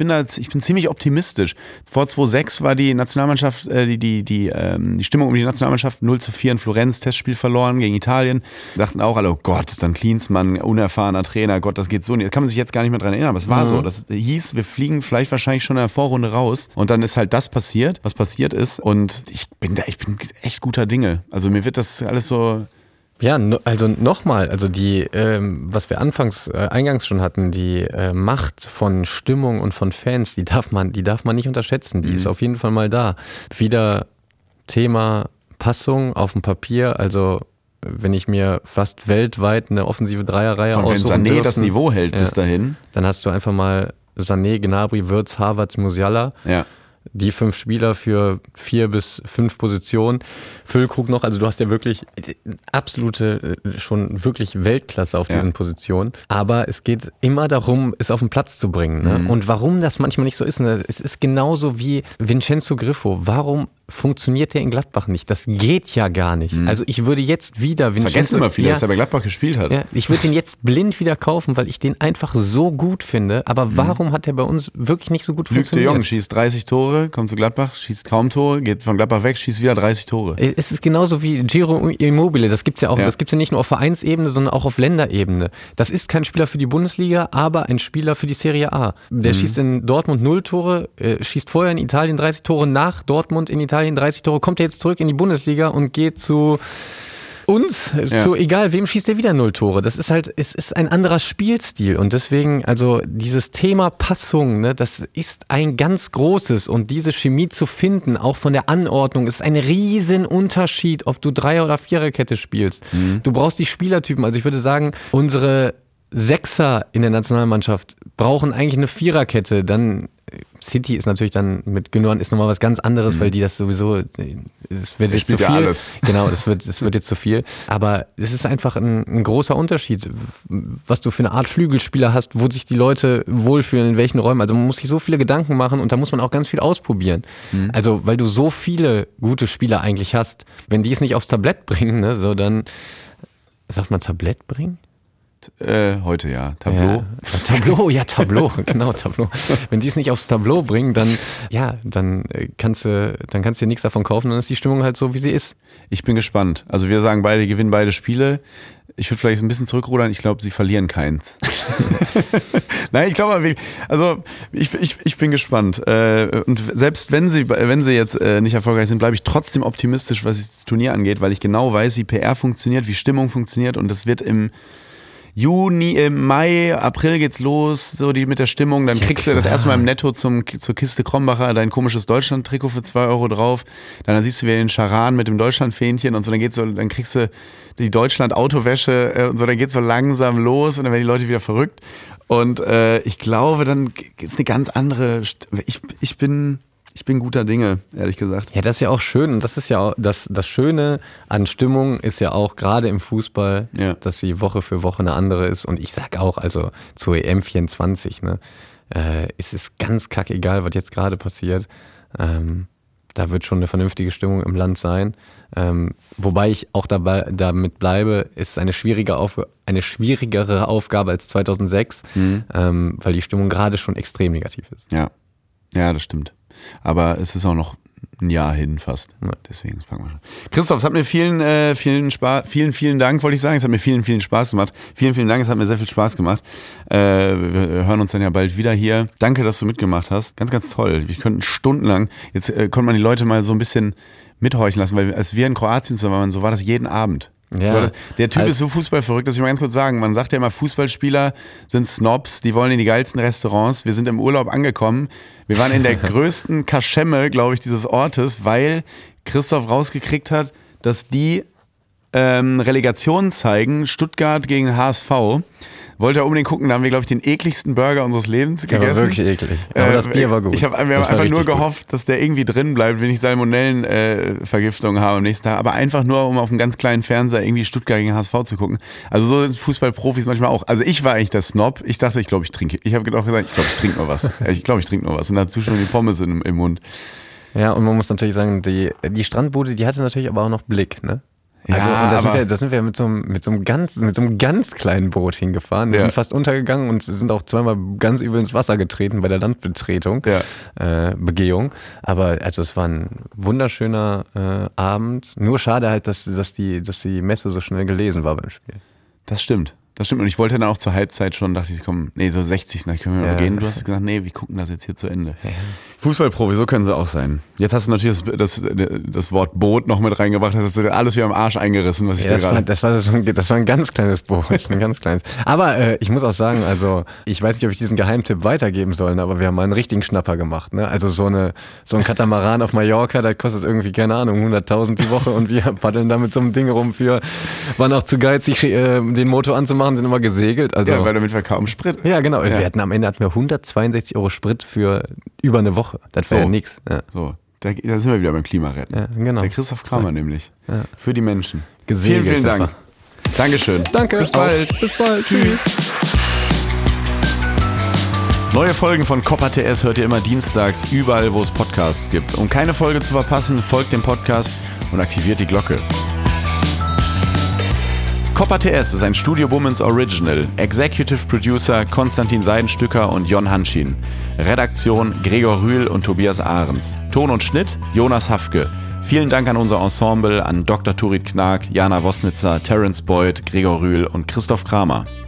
bin ziemlich optimistisch. Vor 2006 war die Nationalmannschaft, die Stimmung um die Nationalmannschaft 0:4 in Florenz, Testspiel verloren gegen Italien. Dachten auch alle, oh Gott, dann Klinsmann, unerfahrener Trainer, Gott, das geht so nicht. Das kann man sich jetzt gar nicht mehr dran erinnern, aber es war so. Das hieß, wir fliegen wahrscheinlich schon in der Vorrunde raus, und dann ist halt das passiert, was passiert ist, und ich bin echt guter Dinge. Also mir wird das alles so... Ja, also nochmal, also die, was wir eingangs schon hatten, die Macht von Stimmung und von Fans, die darf man nicht unterschätzen. Die ist auf jeden Fall mal da. Wieder Thema Passung auf dem Papier, also wenn ich mir fast weltweit eine offensive Dreierreihe aussuchen wenn Sané das Niveau hält bis dahin, dann hast du einfach mal Sané, Gnabry, Wirtz, Havertz, Musiala. Ja. Die 5 Spieler für 4 bis 5 Positionen. Füllkrug noch, also du hast ja wirklich absolute, schon wirklich Weltklasse auf diesen Positionen. Aber es geht immer darum, es auf den Platz zu bringen. Ne? Und warum das manchmal nicht so ist, ne? Es ist genauso wie Vincenzo Griffo. Warum funktioniert der in Gladbach nicht? Das geht ja gar nicht. Also ich würde jetzt wieder Vincenzo... Vergessen immer viele, dass er bei Gladbach gespielt hat. Ja, ich würde ihn jetzt blind wieder kaufen, weil ich den einfach so gut finde. Aber warum hat er bei uns wirklich nicht so gut funktioniert? Luc de Jong schießt 30 Tore, kommt zu Gladbach, schießt kaum Tore, geht von Gladbach weg, schießt wieder 30 Tore. Es ist genauso wie Giro Immobile. Das gibt's ja auch. Das gibt's ja nicht nur auf Vereinsebene, sondern auch auf Länderebene. Das ist kein Spieler für die Bundesliga, aber ein Spieler für die Serie A. Der schießt in Dortmund 0 Tore, schießt vorher in Italien 30 Tore, nach Dortmund in Italien 30 Tore, kommt er jetzt zurück in die Bundesliga und geht zu uns, zu egal wem, schießt er wieder 0 Tore. Das ist halt, es ist ein anderer Spielstil, und deswegen, also dieses Thema Passung, ne, das ist ein ganz großes, und diese Chemie zu finden, auch von der Anordnung, ist ein riesen Unterschied, ob du Dreier- oder Viererkette spielst. Du brauchst die Spielertypen, also ich würde sagen, unsere Sechser in der Nationalmannschaft brauchen eigentlich eine Viererkette, dann City ist natürlich dann mit Gündoğan ist nochmal was ganz anderes, weil die das sowieso, es wird jetzt zu viel. Ja, alles. Genau, das wird jetzt zu viel. Aber es ist einfach ein großer Unterschied, was du für eine Art Flügelspieler hast, wo sich die Leute wohlfühlen, in welchen Räumen. Also man muss sich so viele Gedanken machen, und da muss man auch ganz viel ausprobieren. Also weil du so viele gute Spieler eigentlich hast, wenn die es nicht aufs Tablett bringen, ne, so dann, sagt man Tablett bringen? Heute ja, Tableau. Tableau, genau, Tableau. Wenn die es nicht aufs Tableau bringen, dann kannst du dir nichts davon kaufen, dann ist die Stimmung halt so, wie sie ist. Ich bin gespannt. Also wir sagen beide, gewinnen beide Spiele. Ich würde vielleicht ein bisschen zurückrudern, ich glaube, sie verlieren keins. Nein, ich glaube, also ich bin gespannt. Und selbst wenn sie jetzt nicht erfolgreich sind, bleibe ich trotzdem optimistisch, was das Turnier angeht, weil ich genau weiß, wie PR funktioniert, wie Stimmung funktioniert, und das wird Juni, Mai, April geht's los, so die mit der Stimmung. Dann kriegst du das erstmal im Netto zur Kiste Krombacher dein komisches Deutschland-Trikot für 2 Euro drauf. Dann siehst du wieder den Charan mit dem Deutschland-Fähnchen und so. Dann kriegst du die Deutschland-Autowäsche und so. Dann geht's so langsam los und dann werden die Leute wieder verrückt. Und ich glaube, dann ist eine ganz andere. Ich bin guter Dinge, ehrlich gesagt. Ja, das ist ja auch schön. Und das ist ja auch, das Schöne an Stimmung ist ja auch gerade im Fußball, dass sie Woche für Woche eine andere ist. Und ich sag auch, also zur EM24, ne, ist es ganz kackegal, was jetzt gerade passiert. Da wird schon eine vernünftige Stimmung im Land sein. Wobei ich auch damit bleibe, ist eine schwierigere Aufgabe als 2006, weil die Stimmung gerade schon extrem negativ ist. Ja, das stimmt. Aber es ist auch noch ein Jahr hin fast. Ja. Deswegen packen wir schon. Christoph, es hat mir vielen Dank, wollte ich sagen. Es hat mir vielen Spaß gemacht. Vielen Dank, es hat mir sehr viel Spaß gemacht. Wir hören uns dann ja bald wieder hier. Danke, dass du mitgemacht hast. Ganz, ganz toll. Wir könnten stundenlang, jetzt konnte man die Leute mal so ein bisschen mithorchen lassen, weil als wir in Kroatien waren, so war das jeden Abend. Ja, der Typ ist so fußballverrückt, dass ich mal ganz kurz sagen, man sagt ja immer, Fußballspieler sind Snobs, die wollen in die geilsten Restaurants. Wir sind im Urlaub angekommen. Wir waren in der größten Kaschemme, glaube ich, dieses Ortes, weil Christoph rausgekriegt hat, dass die Relegationen zeigen, Stuttgart gegen HSV. Wollte er unbedingt gucken, da haben wir, glaube ich, den ekligsten Burger unseres Lebens gegessen. Der war wirklich eklig. Aber das Bier war gut. Wir haben einfach nur gehofft, dass der irgendwie drin bleibt, wenn ich Salmonellenvergiftung habe am nächsten Tag. Aber einfach nur, um auf einem ganz kleinen Fernseher irgendwie Stuttgart gegen HSV zu gucken. Also so sind Fußballprofis manchmal auch. Also ich war eigentlich der Snob. Ich dachte, ich glaube, ich trinke. Ich habe auch gesagt, ich glaube, ich trinke nur was. Und dazu schon die Pommes im Mund. Ja, und man muss natürlich sagen, die Strandbude, die hatte natürlich aber auch noch Blick, ne? Also, ja, und da sind wir mit so einem ganz kleinen Boot hingefahren. Wir sind fast untergegangen und sind auch zweimal ganz übel ins Wasser getreten bei der Landbetretung, Begehung. Aber also es war ein wunderschöner Abend. Nur schade halt, dass die Messe so schnell gelesen war beim Spiel. Das stimmt. Und ich wollte dann auch zur Halbzeit schon, dachte ich, komm, so 60, dann können wir mal gehen. Du hast gesagt, nee, wir gucken das jetzt hier zu Ende. Ja. Fußballprofi, so können sie auch sein. Jetzt hast du natürlich das Wort Boot noch mit reingebracht, das hast du alles wieder am Arsch eingerissen, was ich da gerade... Das war ein ganz kleines Boot, ein ganz kleines. Aber ich muss auch sagen, also ich weiß nicht, ob ich diesen Geheimtipp weitergeben soll, aber wir haben mal einen richtigen Schnapper gemacht. Ne? Also so ein Katamaran auf Mallorca, das kostet irgendwie, keine Ahnung, 100.000 die Woche und wir paddeln da mit so einem Ding rum waren auch zu geizig, den Motor anzumachen, sind immer gesegelt. Also, ja, weil damit wir kaum Sprit. Ja, genau. Ja. Am Ende hatten wir 162 € Sprit für über eine Woche. Das wäre ja nix. Ja. So, da sind wir wieder beim Klimaretten. Ja, genau. Der Christoph Kramer nämlich. Ja. Für die Menschen. Gesegelt. Vielen Dank. Dankeschön. Danke. Bis bald. Tschüss. Neue Folgen von Copper TS hört ihr immer dienstags, überall, wo es Podcasts gibt. Um keine Folge zu verpassen, folgt dem Podcast und aktiviert die Glocke. Copper TS ist ein Studio Bummens Original. Executive Producer Konstantin Seidenstücker und Jon Hanschin. Redaktion Gregor Rühl und Tobias Ahrens. Ton und Schnitt Jonas Hafke. Vielen Dank an unser Ensemble, an Dr. Turit Knag, Jana Wosnitzer, Terence Boyd, Gregor Rühl und Christoph Kramer.